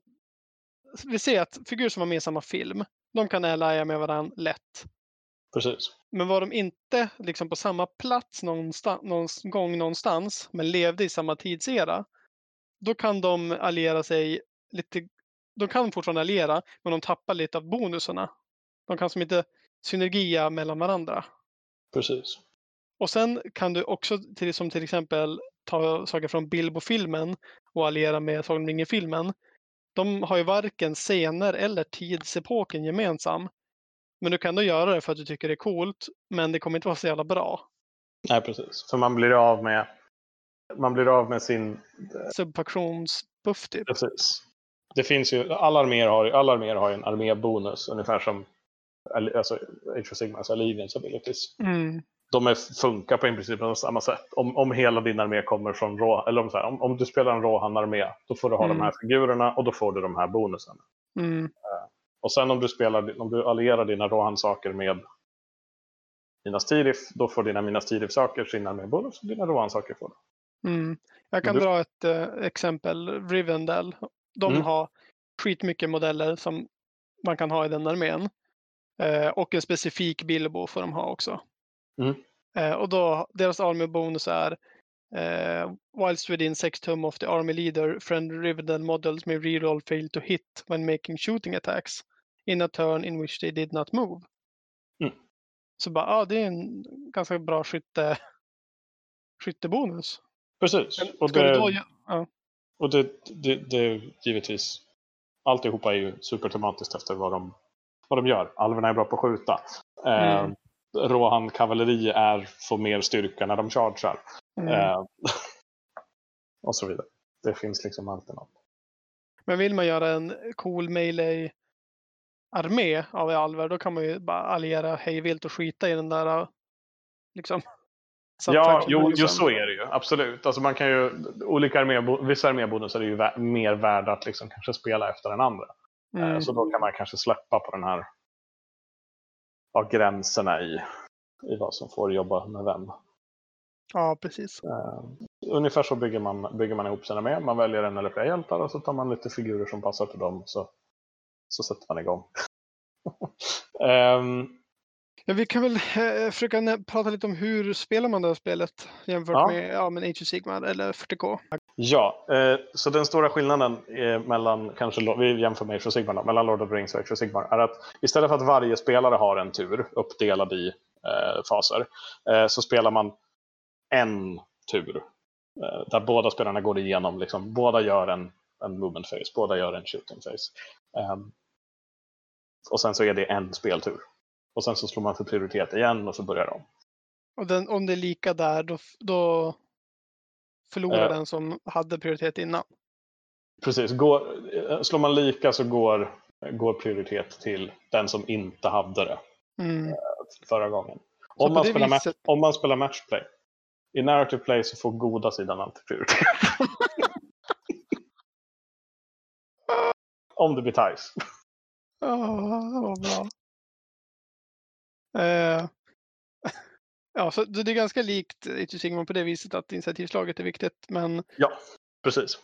Vi ser att figurer som var med i samma film, de kan allya med varandra lätt. Precis. Men var de inte liksom på samma plats någonstans, någon gång någonstans, men levde i samma tidsera, då kan de alliera sig lite. De kan fortfarande alliera, men de tappar lite av bonusarna. De kan som inte synergia mellan varandra. Precis. Och sen kan du också, till, som till exempel, ta saker från Bilbo-filmen och alliera med Sagan om ringen-filmen. De har ju varken scener eller tidsepoken gemensam. Men du kan då göra det för att du tycker det är coolt, men det kommer inte vara så jävla bra. Nej, precis. För man blir av med man blir av med sin subfaktionsbuff typ. Precis. Det finns ju, alla arméer har, alla arméer har en armébonus, ungefär som alltså, Age of Sigmar's Allegiance abilities. Mm. De är, funkar på i princip på samma sätt. Om, om hela din armé kommer från Rohan, eller om, så här, om, om du spelar en Rohan-armé, då får du ha Mm. de här figurerna och då får du de här bonusen. Mm. Uh, och sen om du spelar, om du allierar dina Rohan-saker med Minas Tirith, då får dina Minas Tirith-saker sin armébonus och dina Rohan-saker får det. Mm. Jag kan du... dra ett uh, exempel. Rivendell. De mm. har skitmycket modeller som man kan ha i den armén. Uh, och en specifik Bilbo får de ha också. Mm. Uh, och då, deras armébonus är uh, whilst within six tum of the army leader, friend Rivendell models may reroll fail to hit when making shooting attacks in a turn in which they did not move. Mm. Så bara, ja, det är en ganska bra skytte, skyttebonus. Precis. Och, ska det, du då, ja. och det, det, det givetvis, alltihopa är ju supertematiskt efter vad de, vad de gör. Alverna är bra på att skjuta. Mm. Eh, Rohan kavalleri är, får mer styrka när de chargear. Mm. Eh, och så vidare. Det finns liksom alltid något. Men vill man göra en cool melee armé av alver, då kan man ju bara alliera hejvilt och skita i den där liksom. Ja, jo, jo, så är det ju. Absolut. Alltså man kan ju, olika armé, vissa armébonusar är ju vä- mer värda att liksom kanske spela efter den andra. Mm. Så då kan man kanske släppa på den här av gränserna i, i vad som får jobba med vem. Ja, precis. Uh, ungefär så bygger man, bygger man ihop sina med. Man väljer en eller flera hjältar och så tar man lite figurer som passar till dem. Så, så sätter man igång. um, Ja, vi kan väl eh, försöka nä- prata lite om hur spelar man det här spelet jämfört ja. med, ja, med Age of Sigmar eller fyrtio K. Ja, eh, så den stora skillnaden eh, mellan, kanske vi jämför med Age of Sigmar då, mellan Lord of the Rings och Age of Sigmar är att istället för att varje spelare har en tur uppdelad i eh, faser eh, så spelar man en tur eh, där båda spelarna går igenom, liksom, båda gör en, en movement phase, båda gör en shooting phase. Eh, och sen så är det en speltur. Och sen så slår man för prioritet igen och så börjar de. Och den, om det är lika där, då, då förlorar Eh, den som hade prioritet innan. Precis, går, slår man lika så går, går prioritet till den som inte hade det Mm. förra gången. Så Om man, på det spelar viset- match, om man spelar matchplay. I narrative play så får goda sidan alltid prioritet. Om det blir ties. Ja, vad bra. Eh, ja, så det är ganska likt Age of Sigmar på det viset att initiativslaget är viktigt, men Ja, precis.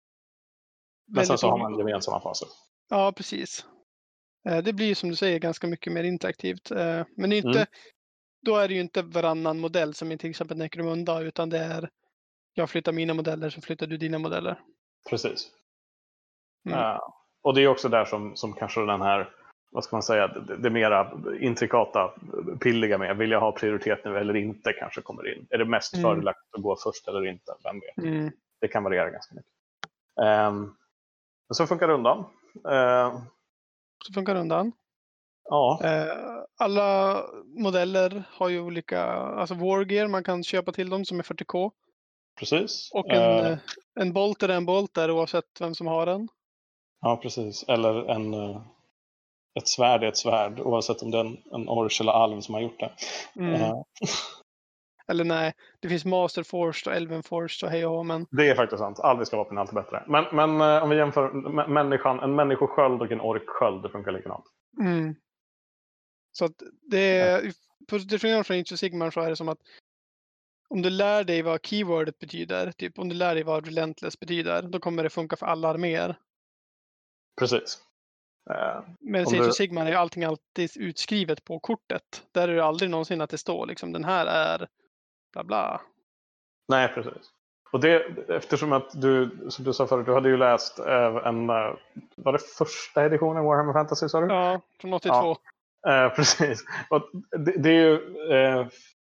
Men sen väldigt så har ol- man gemensamma faser. Ja, precis. Eh, det blir ju som du säger ganska mycket mer interaktivt. Eh, men inte, Mm. då är det ju inte varannan modell som är till exempel Necromunda, utan det är jag flyttar mina modeller så flyttar du dina modeller. Precis. Mm. Uh, och det är också där som, som kanske den här, vad ska man säga, det, det mera intrikata, pilliga med, vill jag ha prioritet nu eller inte, kanske kommer in. Är det mest Mm. fördelaktigt att gå först eller inte? Vem vet? Mm. Det kan variera ganska mycket. Um, så funkar rundan. Uh, Så funkar rundan. ja, Eh, alla modeller har ju olika, alltså Wargear, man kan köpa till dem som är fyrtio K. precis. Och en, Uh, eh, en bolt är en bolt där oavsett vem som har den. ja, precis. Eller en, uh, ett svärd är ett svärd, oavsett om det är en, en orch eller alv som har gjort det. Mm. Uh, Eller nej, det finns Master Force och Elven Force och hej och hå, men det är faktiskt sant. Alviska vapen är alltid bättre. Men, men uh, om vi jämför m- människan, en människosköld och en orksköld, det funkar likadant. mm. Så att det är, på definitionen från Age of Sigmar så är det som att om du lär dig vad keywordet betyder, typ om du lär dig vad relentless betyder, då kommer det funka för alla arméer. Precis. Uh, Men om i Age du- of Sigmar är allting alltid utskrivet på kortet. Där är det aldrig någonsin att det står liksom den här är bla bla. Nej, precis. Och det, eftersom att du, som du sa förut, du hade ju läst äh, en, äh, var det första editionen Warhammer Fantasy, sa du? Ja, från åttiotvå. Ja. Äh, precis. Och det, det är ju, äh,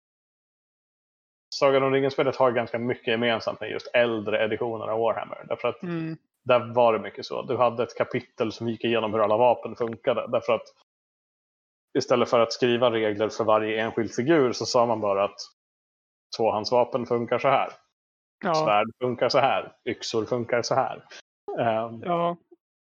Sagan om ringen-spelet har ganska mycket gemensamt med just äldre editioner av Warhammer. Därför att Mm. där var det mycket så. Du hade ett kapitel som gick igenom hur alla vapen funkade. Därför att istället för att skriva regler för varje enskild figur så sa man bara att tvåhandsvapen funkar så här. Ja, Svärd funkar så här. Yxor funkar så här. Um, ja.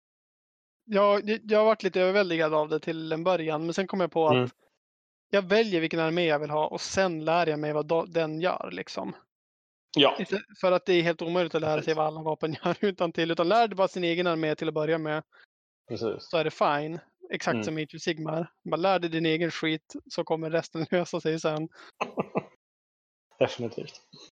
Ja, jag jag har varit lite överväldigad av det till en början, men sen kom jag på att Mm. jag väljer vilken armé jag vill ha och sen lär jag mig vad do- den gör liksom. ja, Istället för att det är helt omöjligt att lära sig vad alla vapen gör utan till, utan lär dig bara sin egen armé till att börja med precis. så är det fine. Exakt Mm. som i Age of Sigmar. Bara lär dig din egen skit så kommer resten lösa sig sen. Definitivt.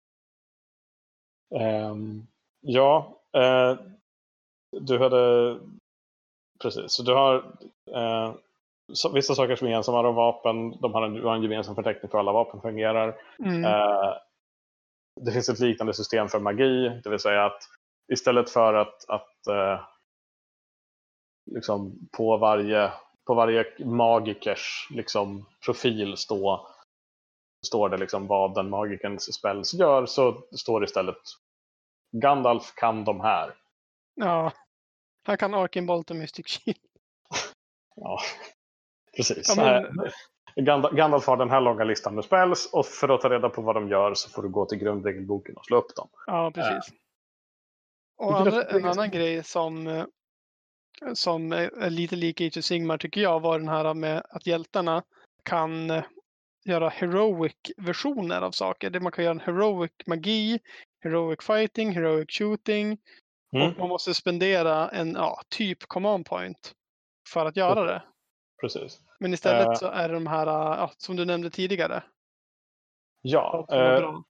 Um, ja, uh, du hade precis. Så du har uh, så, vissa saker som är gemensamma av vapen. De har en, du har en gemensam förteckning för alla vapen fungerar. Mm. Uh, det finns ett liknande system för magi. Det vill säga att istället för att, att uh, liksom på varje på varje magikers liksom profil stå står det liksom vad den magikerns spells gör, så står det istället Gandalf kan de här. Ja. Han kan Arcane Bolt och Mystic Shield. Ja, precis. Ja, men- Gandalf, Gandalf har den här långa listan med spells, och för att ta reda på vad de gör så får du gå till grundregelboken och slå upp dem. Ja, precis. Och Vilket andra, jag tycker är en annan ganska- grej som, eh, som är lite lik Age of Sigmar tycker jag var den här med att hjältarna kan eh, göra heroic-versioner av saker. Det man kan göra en heroic magi, heroic fighting, heroic shooting. Mm, Och man måste spendera en ja, typ command point för att göra det. precis. Men istället Eh. så är det de här, ja, som du nämnde tidigare. Ja, Som är eh, bra.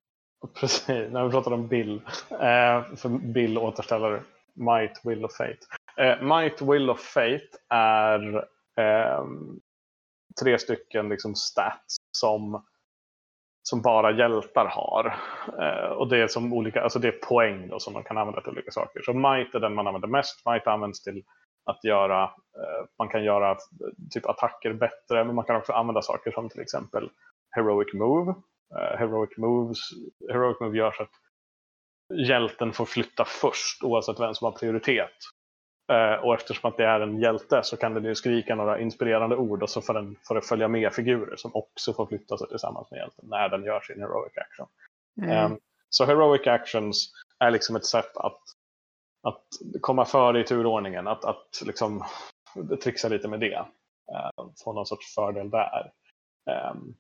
Precis, när vi pratar om Bill. Eh, för Bill återställer Might, Will och Fate. Eh, Might, Will och Fate är eh, tre stycken liksom stats som, som bara hjältar har. Eh, och det är som olika, alltså det är poäng då som man kan använda till olika saker. Så Might är den man använder mest. Might används till att göra, eh, man kan göra typ attacker bättre, men man kan också använda saker som till exempel Heroic Move. Uh, heroic moves heroic move gör så att hjälten får flytta först oavsett vem som har prioritet. Uh, och eftersom att det är en hjälte så kan den ju skrika några inspirerande ord och så får den får det följa med figurer som också får flytta sig tillsammans med hjälten när den gör sin heroic action. Mm. Um, så heroic actions är liksom ett sätt att, att komma före i turordningen, att, att liksom trixa lite med det. Uh, få någon sorts fördel där. Um,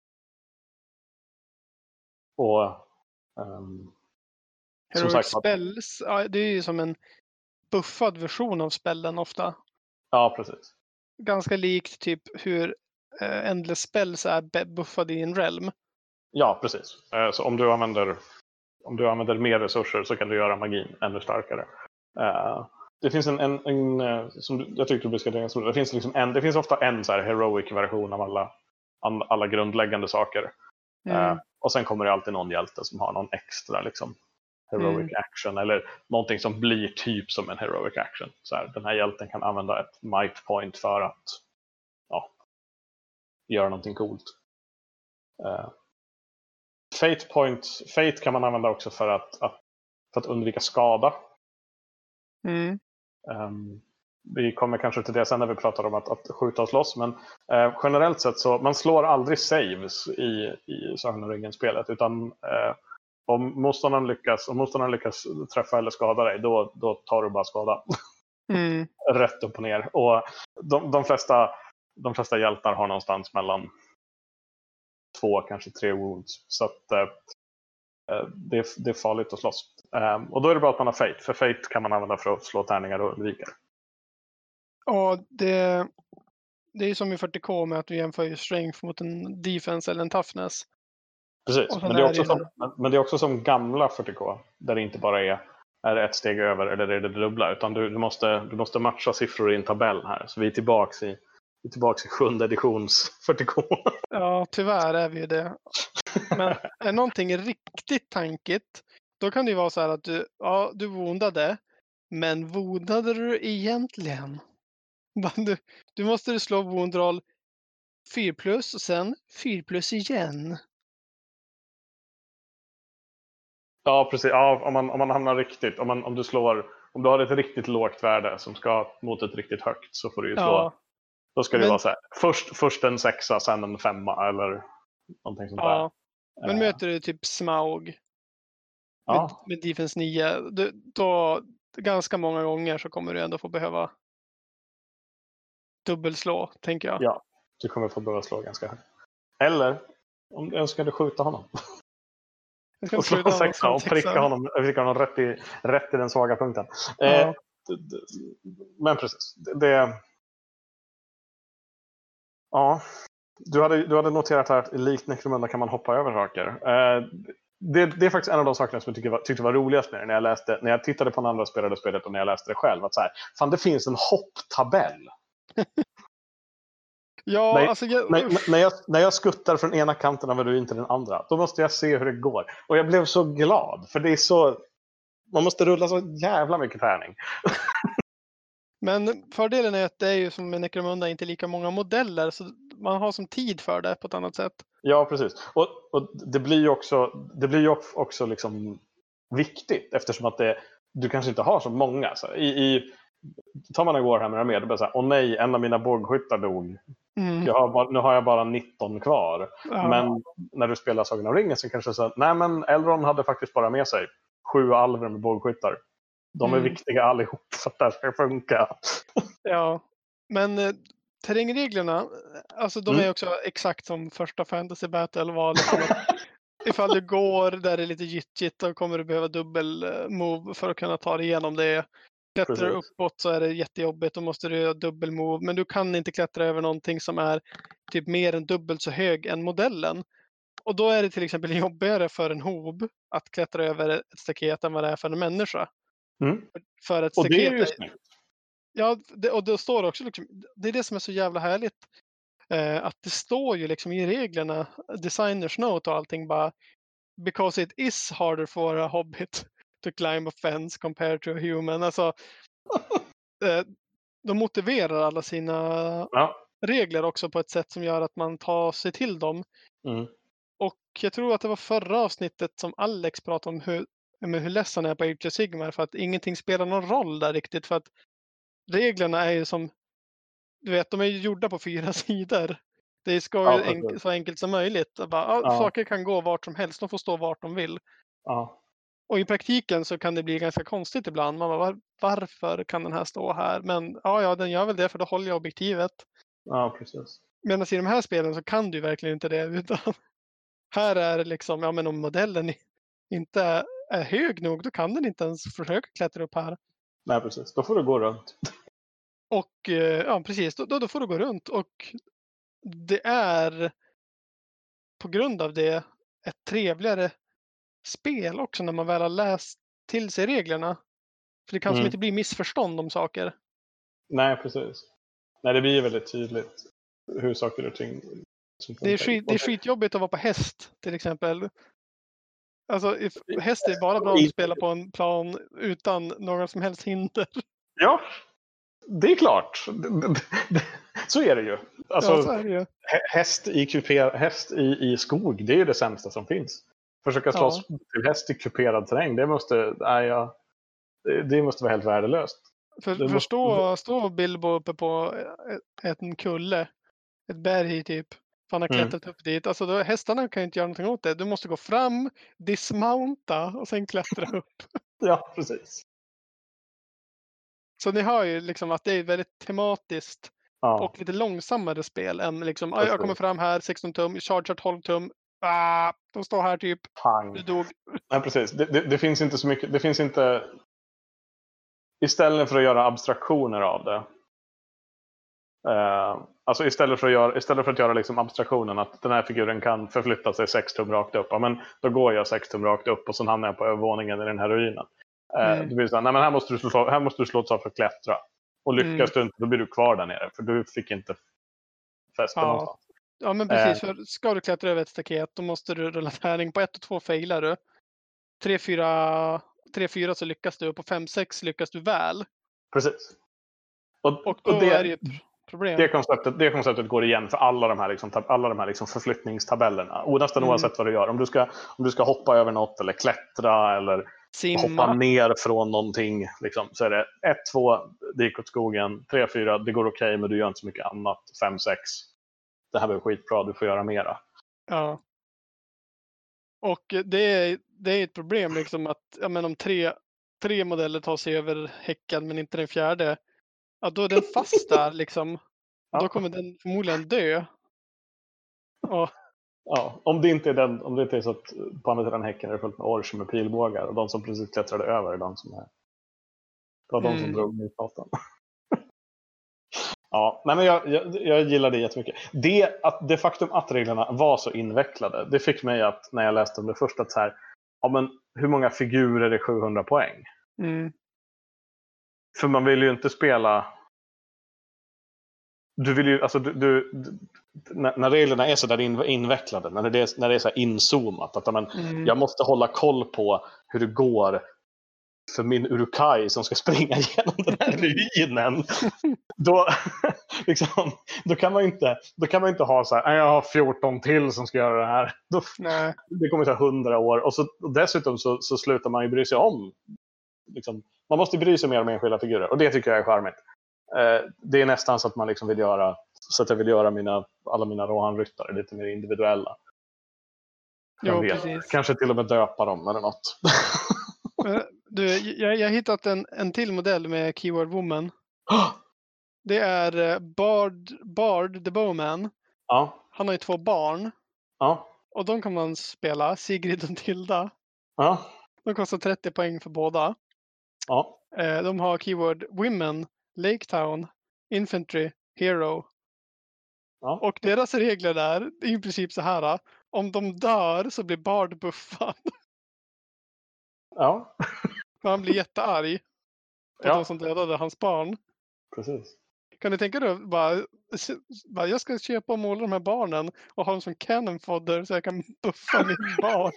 Och um, Heroic sagt, spells, ja, det är ju som en buffad version av spellen ofta. Ja, precis. Ganska likt typ hur uh, Endless spells är buffade i en realm. Ja, precis. Uh, så om du använder om du använder mer resurser så kan du göra magin ännu starkare. Uh, det finns en, en, en uh, som du, jag tyckte du beskrev ganska roligt. Det finns liksom en, det finns ofta en så här heroic version av alla alla grundläggande saker. Mm. Uh, och sen kommer det alltid någon hjälte som har någon extra liksom heroic mm. action eller någonting som blir typ som en heroic action. Så här, den här hjälten kan använda ett might point för att ja, göra någonting coolt. Uh, fate points, fate kan man använda också för att, att, för att undvika skada. Mm. Um, vi kommer kanske till det sen när vi pratar om att, att skjuta oss loss, men uh, generellt sett så man slår aldrig saves i, i Sagan om ringen-spelet, utan uh, om motståndaren lyckas, om motståndaren lyckas träffa eller skada dig, då, då tar du bara skada. Mm. Rätt upp och ner. Och de, de, flesta, de flesta hjältar har någonstans mellan två, kanske tre wounds. Så att uh, det, är, det är farligt att slåss. Um, och då är det bra att man har fate. För fate kan man använda för att slå tärningar och undvika. Ja, det, det är som i fyrtio K med att vi jämför ju strength mot en defense eller en toughness. Precis, men det, är också som, men det är också som gamla fyrtio K. Där det inte bara är, är ett steg över eller är det dubbla. Utan du, du, måste, du måste matcha siffror i en tabell här. Så vi är tillbaka i, vi är tillbaka i sjunde editions fyrtio K. Ja, tyvärr är vi ju det. Men är någonting riktigt tankigt, då kan det ju vara så här att du, ja, du woundade. Men woundade du egentligen? Du, du måste slå woundroll fyra plus och sen fyra plus igen. Ja, precis. Ja, om, man, om man hamnar riktigt, om, man, om du slår, om du har ett riktigt lågt värde som ska mot ett riktigt högt, så får du ju slå. Ja, då ska det men, vara så här, först, först en sexa, sen en femma eller någonting sånt ja, där. Men möter du typ Smaug ja. med, med defense nio, då, då ganska många gånger så kommer du ändå få behöva dubbelslå, tänker jag. Ja, du kommer få behöva slå ganska högt. Eller om du önskar skjuta honom. Och slå sexa och pricka honom, pricka honom rätt, i, rätt i den svaga punkten. Ja. Eh, d, d, men precis. Det, det, ja. Du hade, du hade noterat här att i likt Necromunda kan man hoppa över saker. Eh, det, det är faktiskt en av de sakerna som jag tyckte var, tyckte var roligast med det. När jag, läste, när jag tittade på en andra spelade spelet och när jag läste det själv. Att så här, fan, det finns en hopptabell. Ja, när, alltså jag, när, när, jag, när jag skuttar från ena kanten av du inte den andra, då måste jag se hur det går. Och jag blev så glad, för det är så, man måste rulla så jävla mycket tärning. Men fördelen är att det är ju som med Necromunda inte lika många modeller, så man har som tid för det på ett annat sätt. Ja, precis. Och, och det blir ju också, det blir ju också liksom viktigt, eftersom att det, du kanske inte har så många. Så i, i, tar man en Warhammer med, det blir så här, åh nej, en av mina bågskyttar dog. Mm. Jag har bara, nu har jag bara nitton kvar. Ja. Men när du spelar Sagan om ringen så kanske så, nej men Elrond hade faktiskt bara med sig sju alver med bågskyttar. De är mm. viktiga allihop för att det ska funka. Ja, men eh, terrängreglerna, alltså de mm. är också exakt som första Fantasy Battle var liksom att ifall du går där det är lite gyttjigt så kommer du behöva dubbel move för att kunna ta dig igenom det. Klättrar du uppåt så är det jättejobbigt, då måste du göra dubbel move. Men du kan inte klättra över någonting som är typ mer än dubbelt så hög än modellen. och då är det till exempel jobbigare för en hob att klättra över ett staket än vad det är för en människa. Mm. För ett Och det är staket ju snyggt. Ja, det, och det står också liksom, det är det som är så jävla härligt. Eh, att det står ju liksom i reglerna, designers note och allting bara because it is harder for a hobbit to climb a fence compared to a human. Alltså, eh, de motiverar alla sina Ja. regler också på ett sätt som gör att man tar sig till dem. Mm. Och jag tror att det var förra avsnittet som Alex pratade om hur, men hur ledsen han är på Age of Sigmar för att ingenting spelar någon roll där riktigt. För att reglerna är ju som, du vet, de är ju gjorda på fyra sidor. Det ska Ja, ju enk- så enkelt som möjligt. Bara, ja, Ja. Saker kan gå vart som helst, de får stå vart de vill. Ja. Och i praktiken så kan det bli ganska konstigt ibland. Man bara, var, varför kan den här stå här? Men ja, ja, den gör väl det för då håller jag objektivet. Ja, precis. Medan i de här spelen så kan du verkligen inte det. Utan här är det liksom, ja men om modellen inte är, är hög nog, då kan den inte ens försöka klättra upp här. Nej, precis. Då får du gå runt. Och eh, ja, precis, då, då får du gå runt. Och det är på grund av det ett trevligare spel också när man väl har läst till sig reglerna. För det kan som Mm. inte bli missförstånd om saker. Nej, precis. Nej, det blir ju väldigt tydligt hur saker och ting som Det är, funkar. skit, det är skitjobbigt att vara på häst till exempel. Alltså if- häst är bara bra I- att spela på en plan utan några som helst hinder. Ja, det är klart. Så är det ju. Alltså, Ja, så är det ju. hä- häst, i, kuper, häst i, i skog, det är ju det sämsta som finns. Försöka slåss till häst i kuperad terräng, det måste, nej, ja, det, det måste vara helt värdelöst. För, Det för måste- stå, stå Bilbo uppe på ett, en kulle, ett berg typ. För han har Mm. klättrat upp dit. Alltså då, hästarna kan ju inte göra någonting åt det. Du måste gå fram, dismounta och sen klättra upp. Ja, precis. Så ni hör ju liksom att det är väldigt tematiskt Ja, och lite långsammare spel än liksom, ah, Precis. jag kommer fram här sexton tum, chargear tolv tum, ah, de står här typ, pang. du dog. Nej, precis. Det, det, det finns inte så mycket, det finns inte, istället för att göra abstraktioner av det, eh, alltså istället för att göra, istället för att göra liksom abstraktionen att den här figuren kan förflytta sig sex tum rakt upp, ja, men då går jag sex tum rakt upp och så hamnar jag på övervåningen i den här ruinen. Eh, Mm. Det blir så här, nej men här måste du slå, här måste du slå ett slag för att klättra. Och lyckas Mm. du inte, då blir du kvar där nere, för du fick inte fäste Ja. någonstans. Ja men precis, för ska du klättra över ett staket då måste du rulla tärning. På ett och två failar du. Tre, fyra, tre, fyra så lyckas du och på fem, sex lyckas du väl. Precis. Och, Och då och det, är det ju ett problem. det, konceptet, det konceptet går igen för alla de här, liksom, tab- alla de här liksom förflyttningstabellerna. Och nästan Mm. oavsett vad du gör. Om du, ska, om du ska hoppa över något eller klättra eller hoppa Simma. ner från någonting. Liksom, så är det ett, två, det gick åt skogen. tre, fyra, det går okej men du gör inte så mycket annat. fem, sex, det här blir skitbra, du får göra mera. Ja. Och det är, det är ett problem liksom att ja, men om tre, tre modeller tar sig över häcken men inte den fjärde. Ja, då är den fast där liksom. Ja. Då kommer den förmodligen dö. Och, Ja, om det inte är den, om det inte är så att på andra sidan häcken är det fullt med orch med pilbågar och de som precis klättrade över är de som är det var de som Mm. drog motparten. Ja, nej men jag, jag, jag gillar det jättemycket. Det, att, det faktum att reglerna var så invecklade, det fick mig att när jag läste om det först att så här, ja men hur många figurer är sjuhundra poäng? mm, För man vill ju inte spela. Du vill ju, alltså du, du, du när, när reglerna är så där in, invecklade, när det är, när det är så här inzoomat, att men, mm. jag måste hålla koll på hur det går för min Urukai som ska springa igenom den här ruinen. då, liksom, då, kan man inte, då kan man inte ha så här, jag har fjorton till som ska göra det här. Då, Nej. det kommer ta hundra år. Och, så, och dessutom så, så slutar man ju bry sig om. Liksom, man måste bry sig mer om enskilda figurer. Och det tycker jag är charmigt. Eh, det är nästan så att man liksom vill göra så att jag vill göra mina, alla mina Rohan-ryttare lite mer individuella. Jo, vet. precis. Kanske till och med döpa dem eller något. Du, jag, jag har hittat en, en till modell med Keyword Woman. Det är eh, Bard, Bard the Bowman. Ja. Han har ju två barn. Ja. Och de kan man spela, Sigrid och Tilda. Ja. De kostar trettio poäng för båda. Ja. Eh, de har Keyword Women, Lake Town, Infantry, Hero. Ja. Och deras regler där är i princip så här. om de dör så blir Bard buffad. Ja. För han blir jättearg på Ja. de som dödade hans barn. Precis. Kan du tänka dig bara, bara, jag ska köpa och måla de här barnen och ha dem som cannon fodder så jag kan buffa min Bard.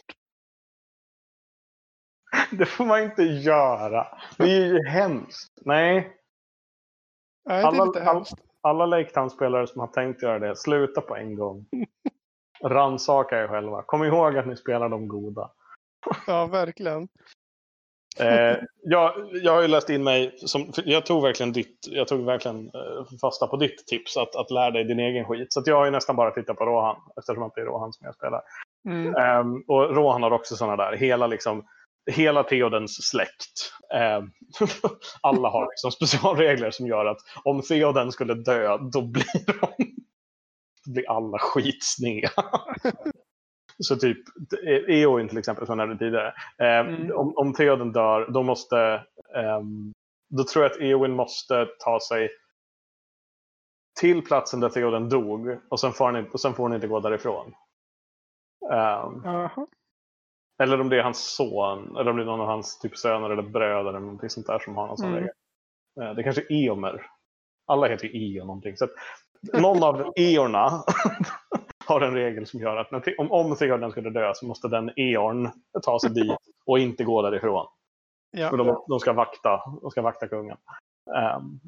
Det får man inte göra. Det är ju hemskt. Nej. Nej, det är lite Alla, all, hemskt. alla Lake Town-spelare som har tänkt göra det, sluta på en gång. Rannsaka er själva. Kom ihåg att ni spelar de goda. Ja, verkligen. Eh, jag, jag har ju läst in mig, som, jag tog verkligen ditt, jag tog verkligen eh, fasta på ditt tips att, att lära dig din egen skit. Så att jag har ju nästan bara tittat på Rohan, eftersom att det är Rohan som jag spelar. Mm. Um, och Rohan har också sådana där, hela liksom, hela Theodens släkt. Um, alla har liksom specialregler som gör att om Theoden skulle dö, då blir de, då blir alla skitsneda. Så typ, Eowyn till exempel som jag nämnde tidigare. Eh, Mm. om, om Theoden dör, då måste eh, då tror jag att Eowyn måste ta sig till platsen där Theoden dog och sen får hon inte, och sen får hon inte gå därifrån. Um, Aha. eller om det är hans son, eller om det är någon av hans typ söner eller bröder eller någonting sånt där som har någon sån Mm. regel. Eh, det kanske är Eomer. Alla heter ju Eon någonting. Så att någon av Eorna har en regel som gör att när, om, om Theoden skulle dö så måste den Eorn ta sig dit och inte gå därifrån. Ja. För de, de, ska vakta, de ska vakta kungen. Um.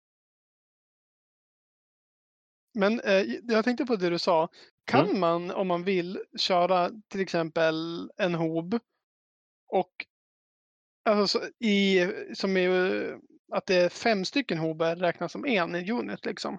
Men eh, jag tänkte på det du sa. Kan Mm. man, om man vill, köra till exempel en hob och alltså, så- i, som är att det är fem stycken hober räknas som en i unit liksom?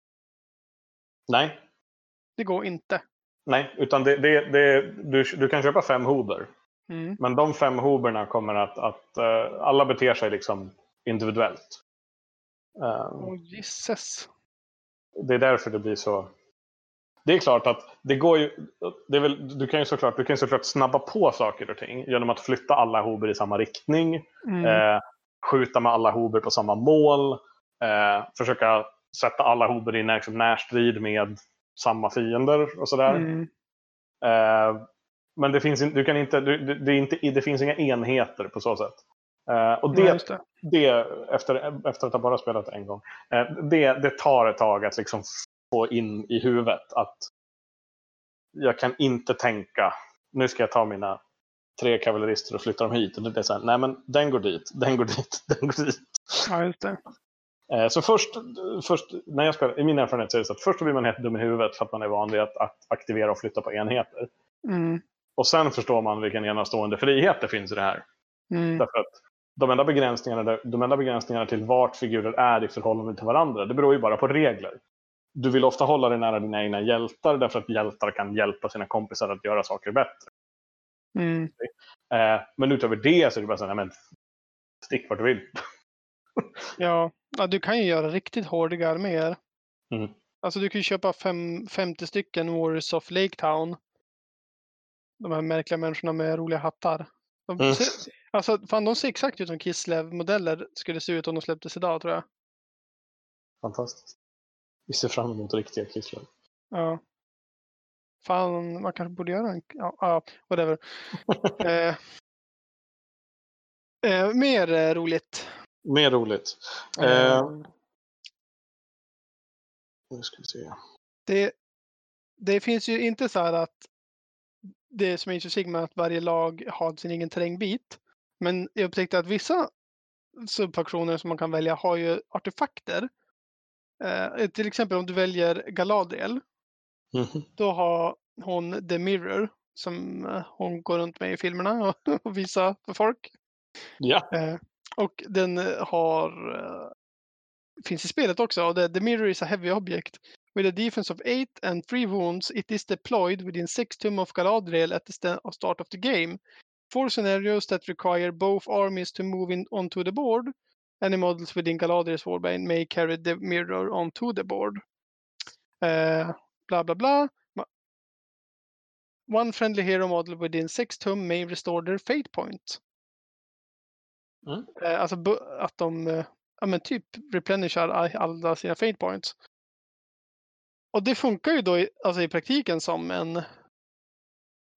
Nej, Det går inte. nej, utan det, det, det, du, du kan köpa fem hober. Mm. Men de fem hoberna kommer att, att uh, alla beter sig liksom individuellt. Um, Åh, gisses. det är därför det blir så. Det är klart att det går ju, det är väl, du kan ju såklart, du kan ju såklart snabba på saker och ting genom att flytta alla hober i samma riktning, Mm. eh, skjuta med alla hober på samma mål, eh, försöka sätta alla hober i liksom närstrid med samma fiender och sådär. Mm. Eh, men det finns, du kan inte, du, det, är inte, det finns inga enheter på så sätt. Eh, och det, Ja, just det. det efter, efter att ha bara spelat en gång, eh, det, det tar ett tag att liksom få in i huvudet att jag kan inte tänka, nu ska jag ta mina tre kavallerister och flytta dem hit. Och det är så här, nej men den går dit, den går dit, den går dit. Ja, just det. Eh, så först, först, när jag spelar, i min erfarenhet så är det så att först blir man helt dum i huvudet för att man är van vid att, att aktivera och flytta på enheter. Mm. Och sen förstår man vilken enastående frihet det finns i det här. Mm. Därför att de enda begränsningarna, de enda begränsningarna till vart figurer är i förhållande till varandra, det beror ju bara på regler. Du vill ofta hålla dig nära dina egna hjältar därför att hjältar kan hjälpa sina kompisar att göra saker bättre. Mm. Eh, men utöver det så är det bara så här, men stick vart du vill. Ja. Ja, du kan ju göra riktigt hårdiga arméer. Mm. Alltså du kan ju köpa fem, femtio stycken Warriors of Lake Town. De här märkliga människorna med roliga hattar. De Mm. ser, alltså fan, de ser exakt ut som Kislev-modeller skulle se ut om de släpptes idag, tror jag. Fantastiskt. Vi ser fram emot riktiga Kislev. Ja. Fan, man kanske borde göra en... Ja, ja whatever. eh, eh, mer eh, roligt. Mer roligt. Eh, Eh, nu ska vi se. det, det finns ju inte så här att det är som Age of Sigmar att varje lag har sin egen terrängbit. Men jag upptäckte att vissa subfaktioner som man kan välja har ju artefakter. Eh, till exempel om du väljer Galadriel. Mm. Då har hon The Mirror som eh, hon går runt med i filmerna och, och visar för folk. Ja. Eh, och den har eh, finns i spelet också. Och the, the Mirror is a heavy object. With a defense of eight and three wounds, it is deployed within six tum of Galadriel at the st- start of the game. For scenarios that require both armies to move in onto the board, any models within Galadriel's warbane may carry the mirror onto the board. Uh, blah blah blah. One friendly hero model within six tum may restore their fate point. Mm. Uh, alltså bu- att de uh, ja, men typ replenishar alla sina fate points. Och det funkar ju då i, alltså i praktiken som en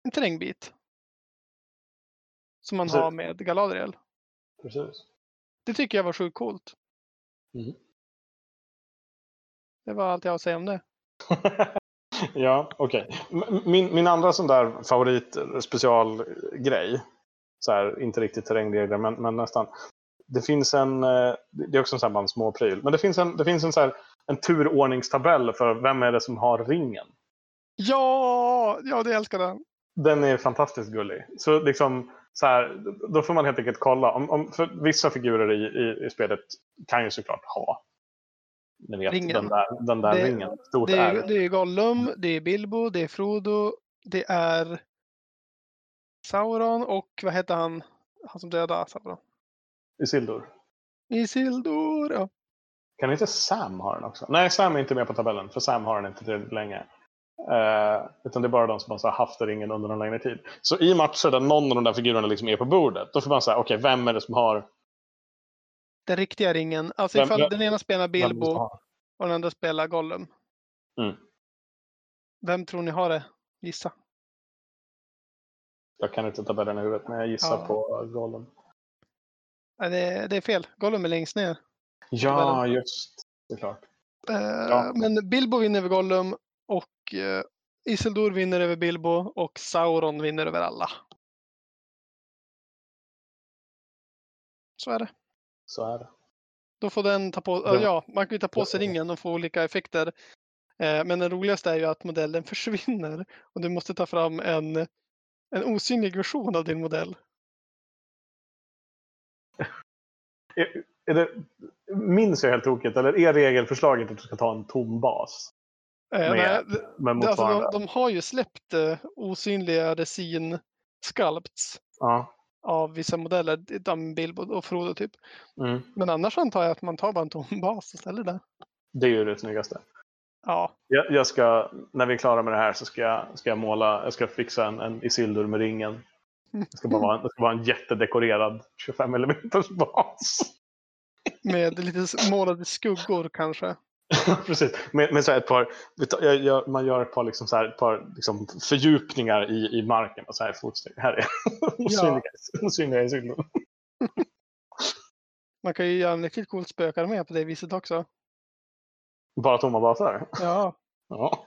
en terrängbit. Som man Precis. har med Galadriel. Precis. Det tycker jag var sjukt coolt. Mm. Det var allt jag har att säga om det. Ja, okej. Okay. Min, min andra sån där favorit specialgrej, så här, inte riktigt terrängregler, men, men nästan. Det finns en, det är också en sån här småpryl, men det finns en, det finns en, så här, en turordningstabell för vem är det som har ringen. Ja, ja, det älskar den. Den är fantastiskt gullig. Så liksom, så här, då får man helt enkelt kolla. Om, om, för vissa figurer i, i, i spelet kan ju såklart ha, ni vet, Ringen. den där, den där det, ringen. Stort det, är, R. det är Gollum, det är Bilbo, det är Frodo, det är Sauron och vad heter han? Han som dödade Sauron. Isildur. Isildur, ja. Kan inte Sam ha den också? Nej, Sam är inte med på tabellen. För Sam har den inte tillräckligt länge. Uh, utan det är bara de som har haft ringen under en längre tid. Så i matcher där någon av de där figurerna liksom är på bordet, då får man säga, okej, okay, vem är det som har den riktiga ringen? Alltså vem, ifall vem, den ena spelar Bilbo och den andra spelar Gollum. Mm. Vem tror ni har det? Gissa. Jag kan inte tabellen i huvudet, men jag gissar Ja. på Gollum. Nej, det, det är fel. Gollum är längst ner. Ja, just det. Klart. Uh, Ja. Men Bilbo vinner över Gollum och uh, Isildur vinner över Bilbo och Sauron vinner över alla. Så är det. Så är det. Då får den ta på, uh, ja, man kan ju ta på sig ringen och få olika effekter. Uh, men det roligaste är ju att modellen försvinner och du måste ta fram en, en osynlig version av din modell. Är, är det, minns jag helt tokigt, eller är regelförslaget att du ska ta en tom bas? Uh, med, nej, med det, alltså de, de har ju släppt uh, osynliga resin sculpts. Ja. Av vissa modeller, de Bilbo och Frodo typ. Mm. Men annars antar jag att man tar bara en tom bas och ställer där. Det är ju det snyggaste. Ja. Jag, jag ska, när vi är klara med det här så ska jag, ska jag måla, jag ska fixa en, en Isildur med ringen. Det ska bara vara en, det ska vara en jättedekorerad tjugofem millimeter bas. Med lite målade skuggor kanske. Precis, med, med så här ett par, jag, jag, man gör ett par, liksom så här, ett par liksom fördjupningar i, i marken och så här fotsteg. Här är osynliga Isildur. Man kan ju göra en riktigt coolt spökar med på det viset också. Bara tomma basar? Ja. Ja.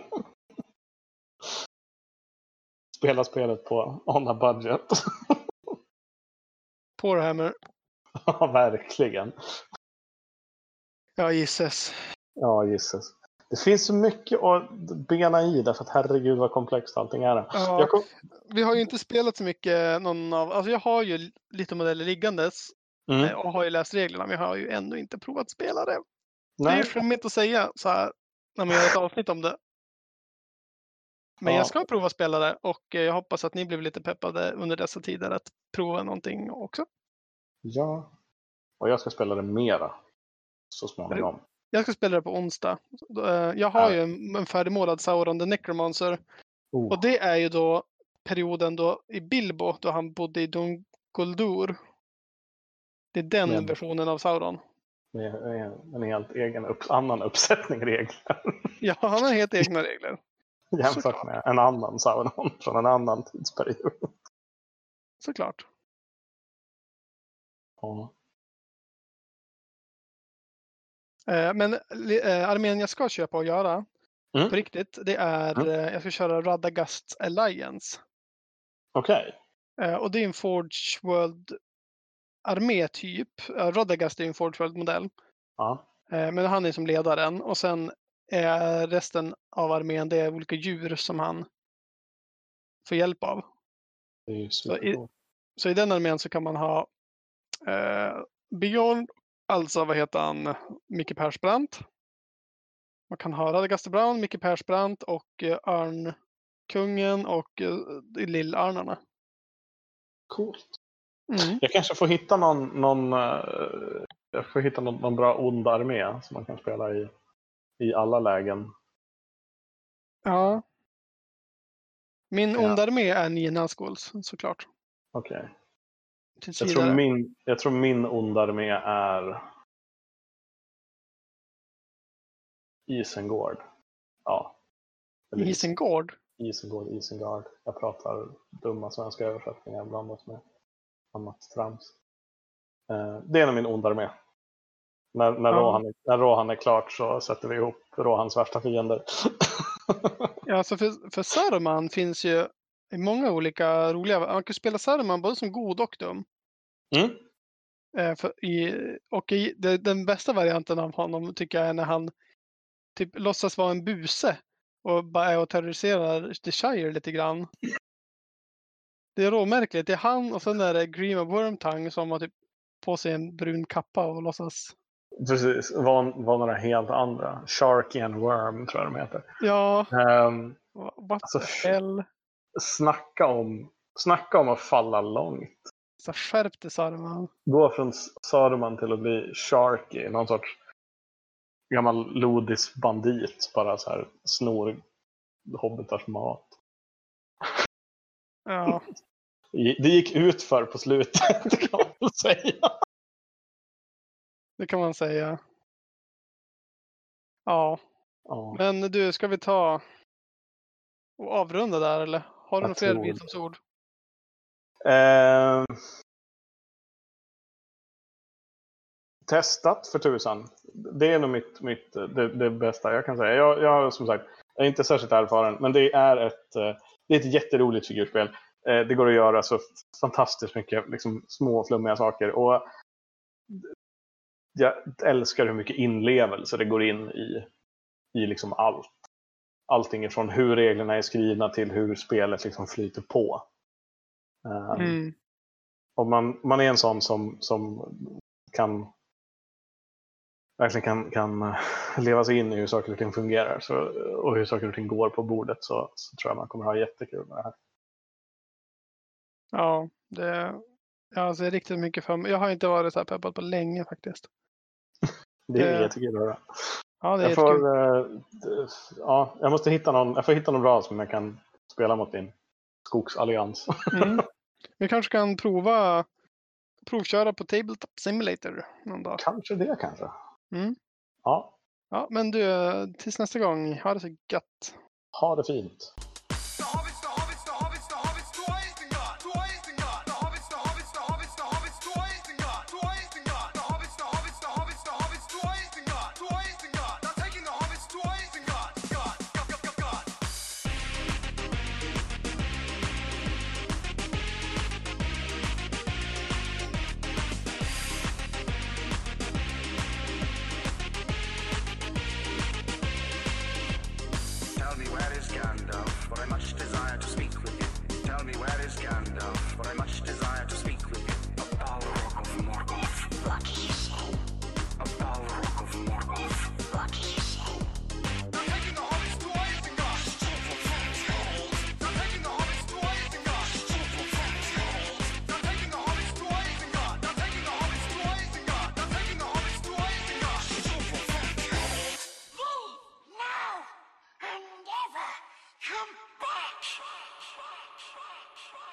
Spela spelet på on a budget. Powerhammer. Ja, verkligen. Ja, gisses. Ja, gisses. Det finns så mycket att bena i därför att herregud vad komplext allting är. Ja, kom... Vi har ju inte spelat så mycket någon av, alltså jag har ju lite modeller liggandes mm. och har ju läst reglerna, men jag har ju ändå inte provat spela det. Nej. Det är skämmigt att säga så här när man gör ett avsnitt om det. Men ja. Jag ska prova spela det och jag hoppas att ni blir lite peppade under dessa tider att prova någonting också. Ja, och jag ska spela det mera så småningom. Jag ska spela det på onsdag. Jag har ju en färdigmålad Sauron the Necromancer. Oh. Och det är ju då perioden då i Bilbo då han bodde i Dun Guldur. Det är den Men, versionen av Sauron. Med en helt egen upp, annan uppsättning regler. Ja, han har helt egna regler. Jämfört Såklart. Med en annan Sauron från en annan tidsperiod. Såklart. Ja. Men äh, armén jag ska köpa och göra mm. på riktigt, det är, mm. jag ska köra Radagast Alliance. Okej. Okay. Och det är en Forge World armé typ. Radagast är en Forge World modell. Ja. Men han är som ledaren och sen är resten av armén det är olika djur som han får hjälp av. Det är ju så, i, så i den armén så kan man ha eh, Björn, alltså vad heter han, Micke Persbrandt. Man kan ha Radagast Brown, Micke Persbrandt och eh, Örnkungen och eh, Lill-Arnarna. Coolt. Mm. Jag kanske får hitta någon, någon uh, jag får hitta någon, någon bra ond armé som man kan spela i i alla lägen. Ja. Min ja. onda armé är nio Nazguls, såklart. Okej. Okay. Jag tror min jag tror min onda armé är Isengård. Ja. Isengård? Isengård, Isengard. Jag pratar dumma svenska översättningar blandat med annat trams. Eh, det är nog min onda armé. När, när, Ja. Rohan, när Rohan är klart så sätter vi ihop Rohans värsta fiender. Ja, alltså för, för Saruman finns ju i många olika roliga... Man kan spela Saruman både som god och dum. Mm. Eh, för i, och i, det, den bästa varianten av honom tycker jag är när han typ låtsas vara en buse och bara är och terroriserar The Shire lite grann. Det är råmärkligt. Det är han och sen är det Green of Wormtongue som har typ på sig en brun kappa och låtsas... Precis, var, var några helt andra. Sharky and Worm tror jag de heter. Ja, Um, what alltså, the hell? Snacka om, snacka om att falla långt. Så skärp dig Saruman. Gå från Saruman till att bli Sharky. Någon sorts gammal lodis bandit. Bara så här snor hobbitars mat. Ja. Det gick ut för på slutet kan man väl säga. Det kan man säga. Ja. Ja, Men du, ska vi ta och avrunda där eller? Har du Jag några fler tror det. visdomsord? eh, testat för tusan. Det är nog mitt, mitt, det, det bästa jag kan säga. Jag, jag, som sagt, jag är inte särskilt erfaren, men det är ett, det är ett jätteroligt figurspel. Eh, det går att göra så fantastiskt mycket liksom, små flummiga saker. Och jag älskar hur mycket inlevelse det går in i, i liksom allt. Allting från hur reglerna är skrivna till hur spelet liksom flyter på. Um, Mm. och man, man är en sån som, som kan verkligen kan, kan leva sig in i hur saker och ting fungerar så, och hur saker och ting går på bordet så, så tror jag man kommer ha jättekul med det här. Ja, det jag ser riktigt mycket för mig. Jag har inte varit så här peppad på länge faktiskt. Det är Det- jättekul att höra. Ja, det är Jag får, jättekul. eh, ja, jag måste hitta någon, jag får hitta någon bra som jag kan spela mot din skogsallians. Mm. Vi kanske kan prova provköra på Tabletop Simulator någon dag. Kanske det kanske. Mm. Ja, Ja, men du, tills nästa gång. Ha det så gött. ha det fint. Tell me where is Gandalf, for I much desire to speak with you. Tell me where is Gandalf, for I much desire to speak with you. A Balrog of Morgoth. What do you say? A Balrog of Morgoth. What do you say? They're taking the hobbits to Isengard. Stupid fantoid. They're taking the hobbits to Isengard. Stupid fantoid. They're taking the hobbits to Isengard. They're taking the hobbits to Isengard. They're taking the hobbits to Isengard. Stupid fantoid. Leave now and never come back.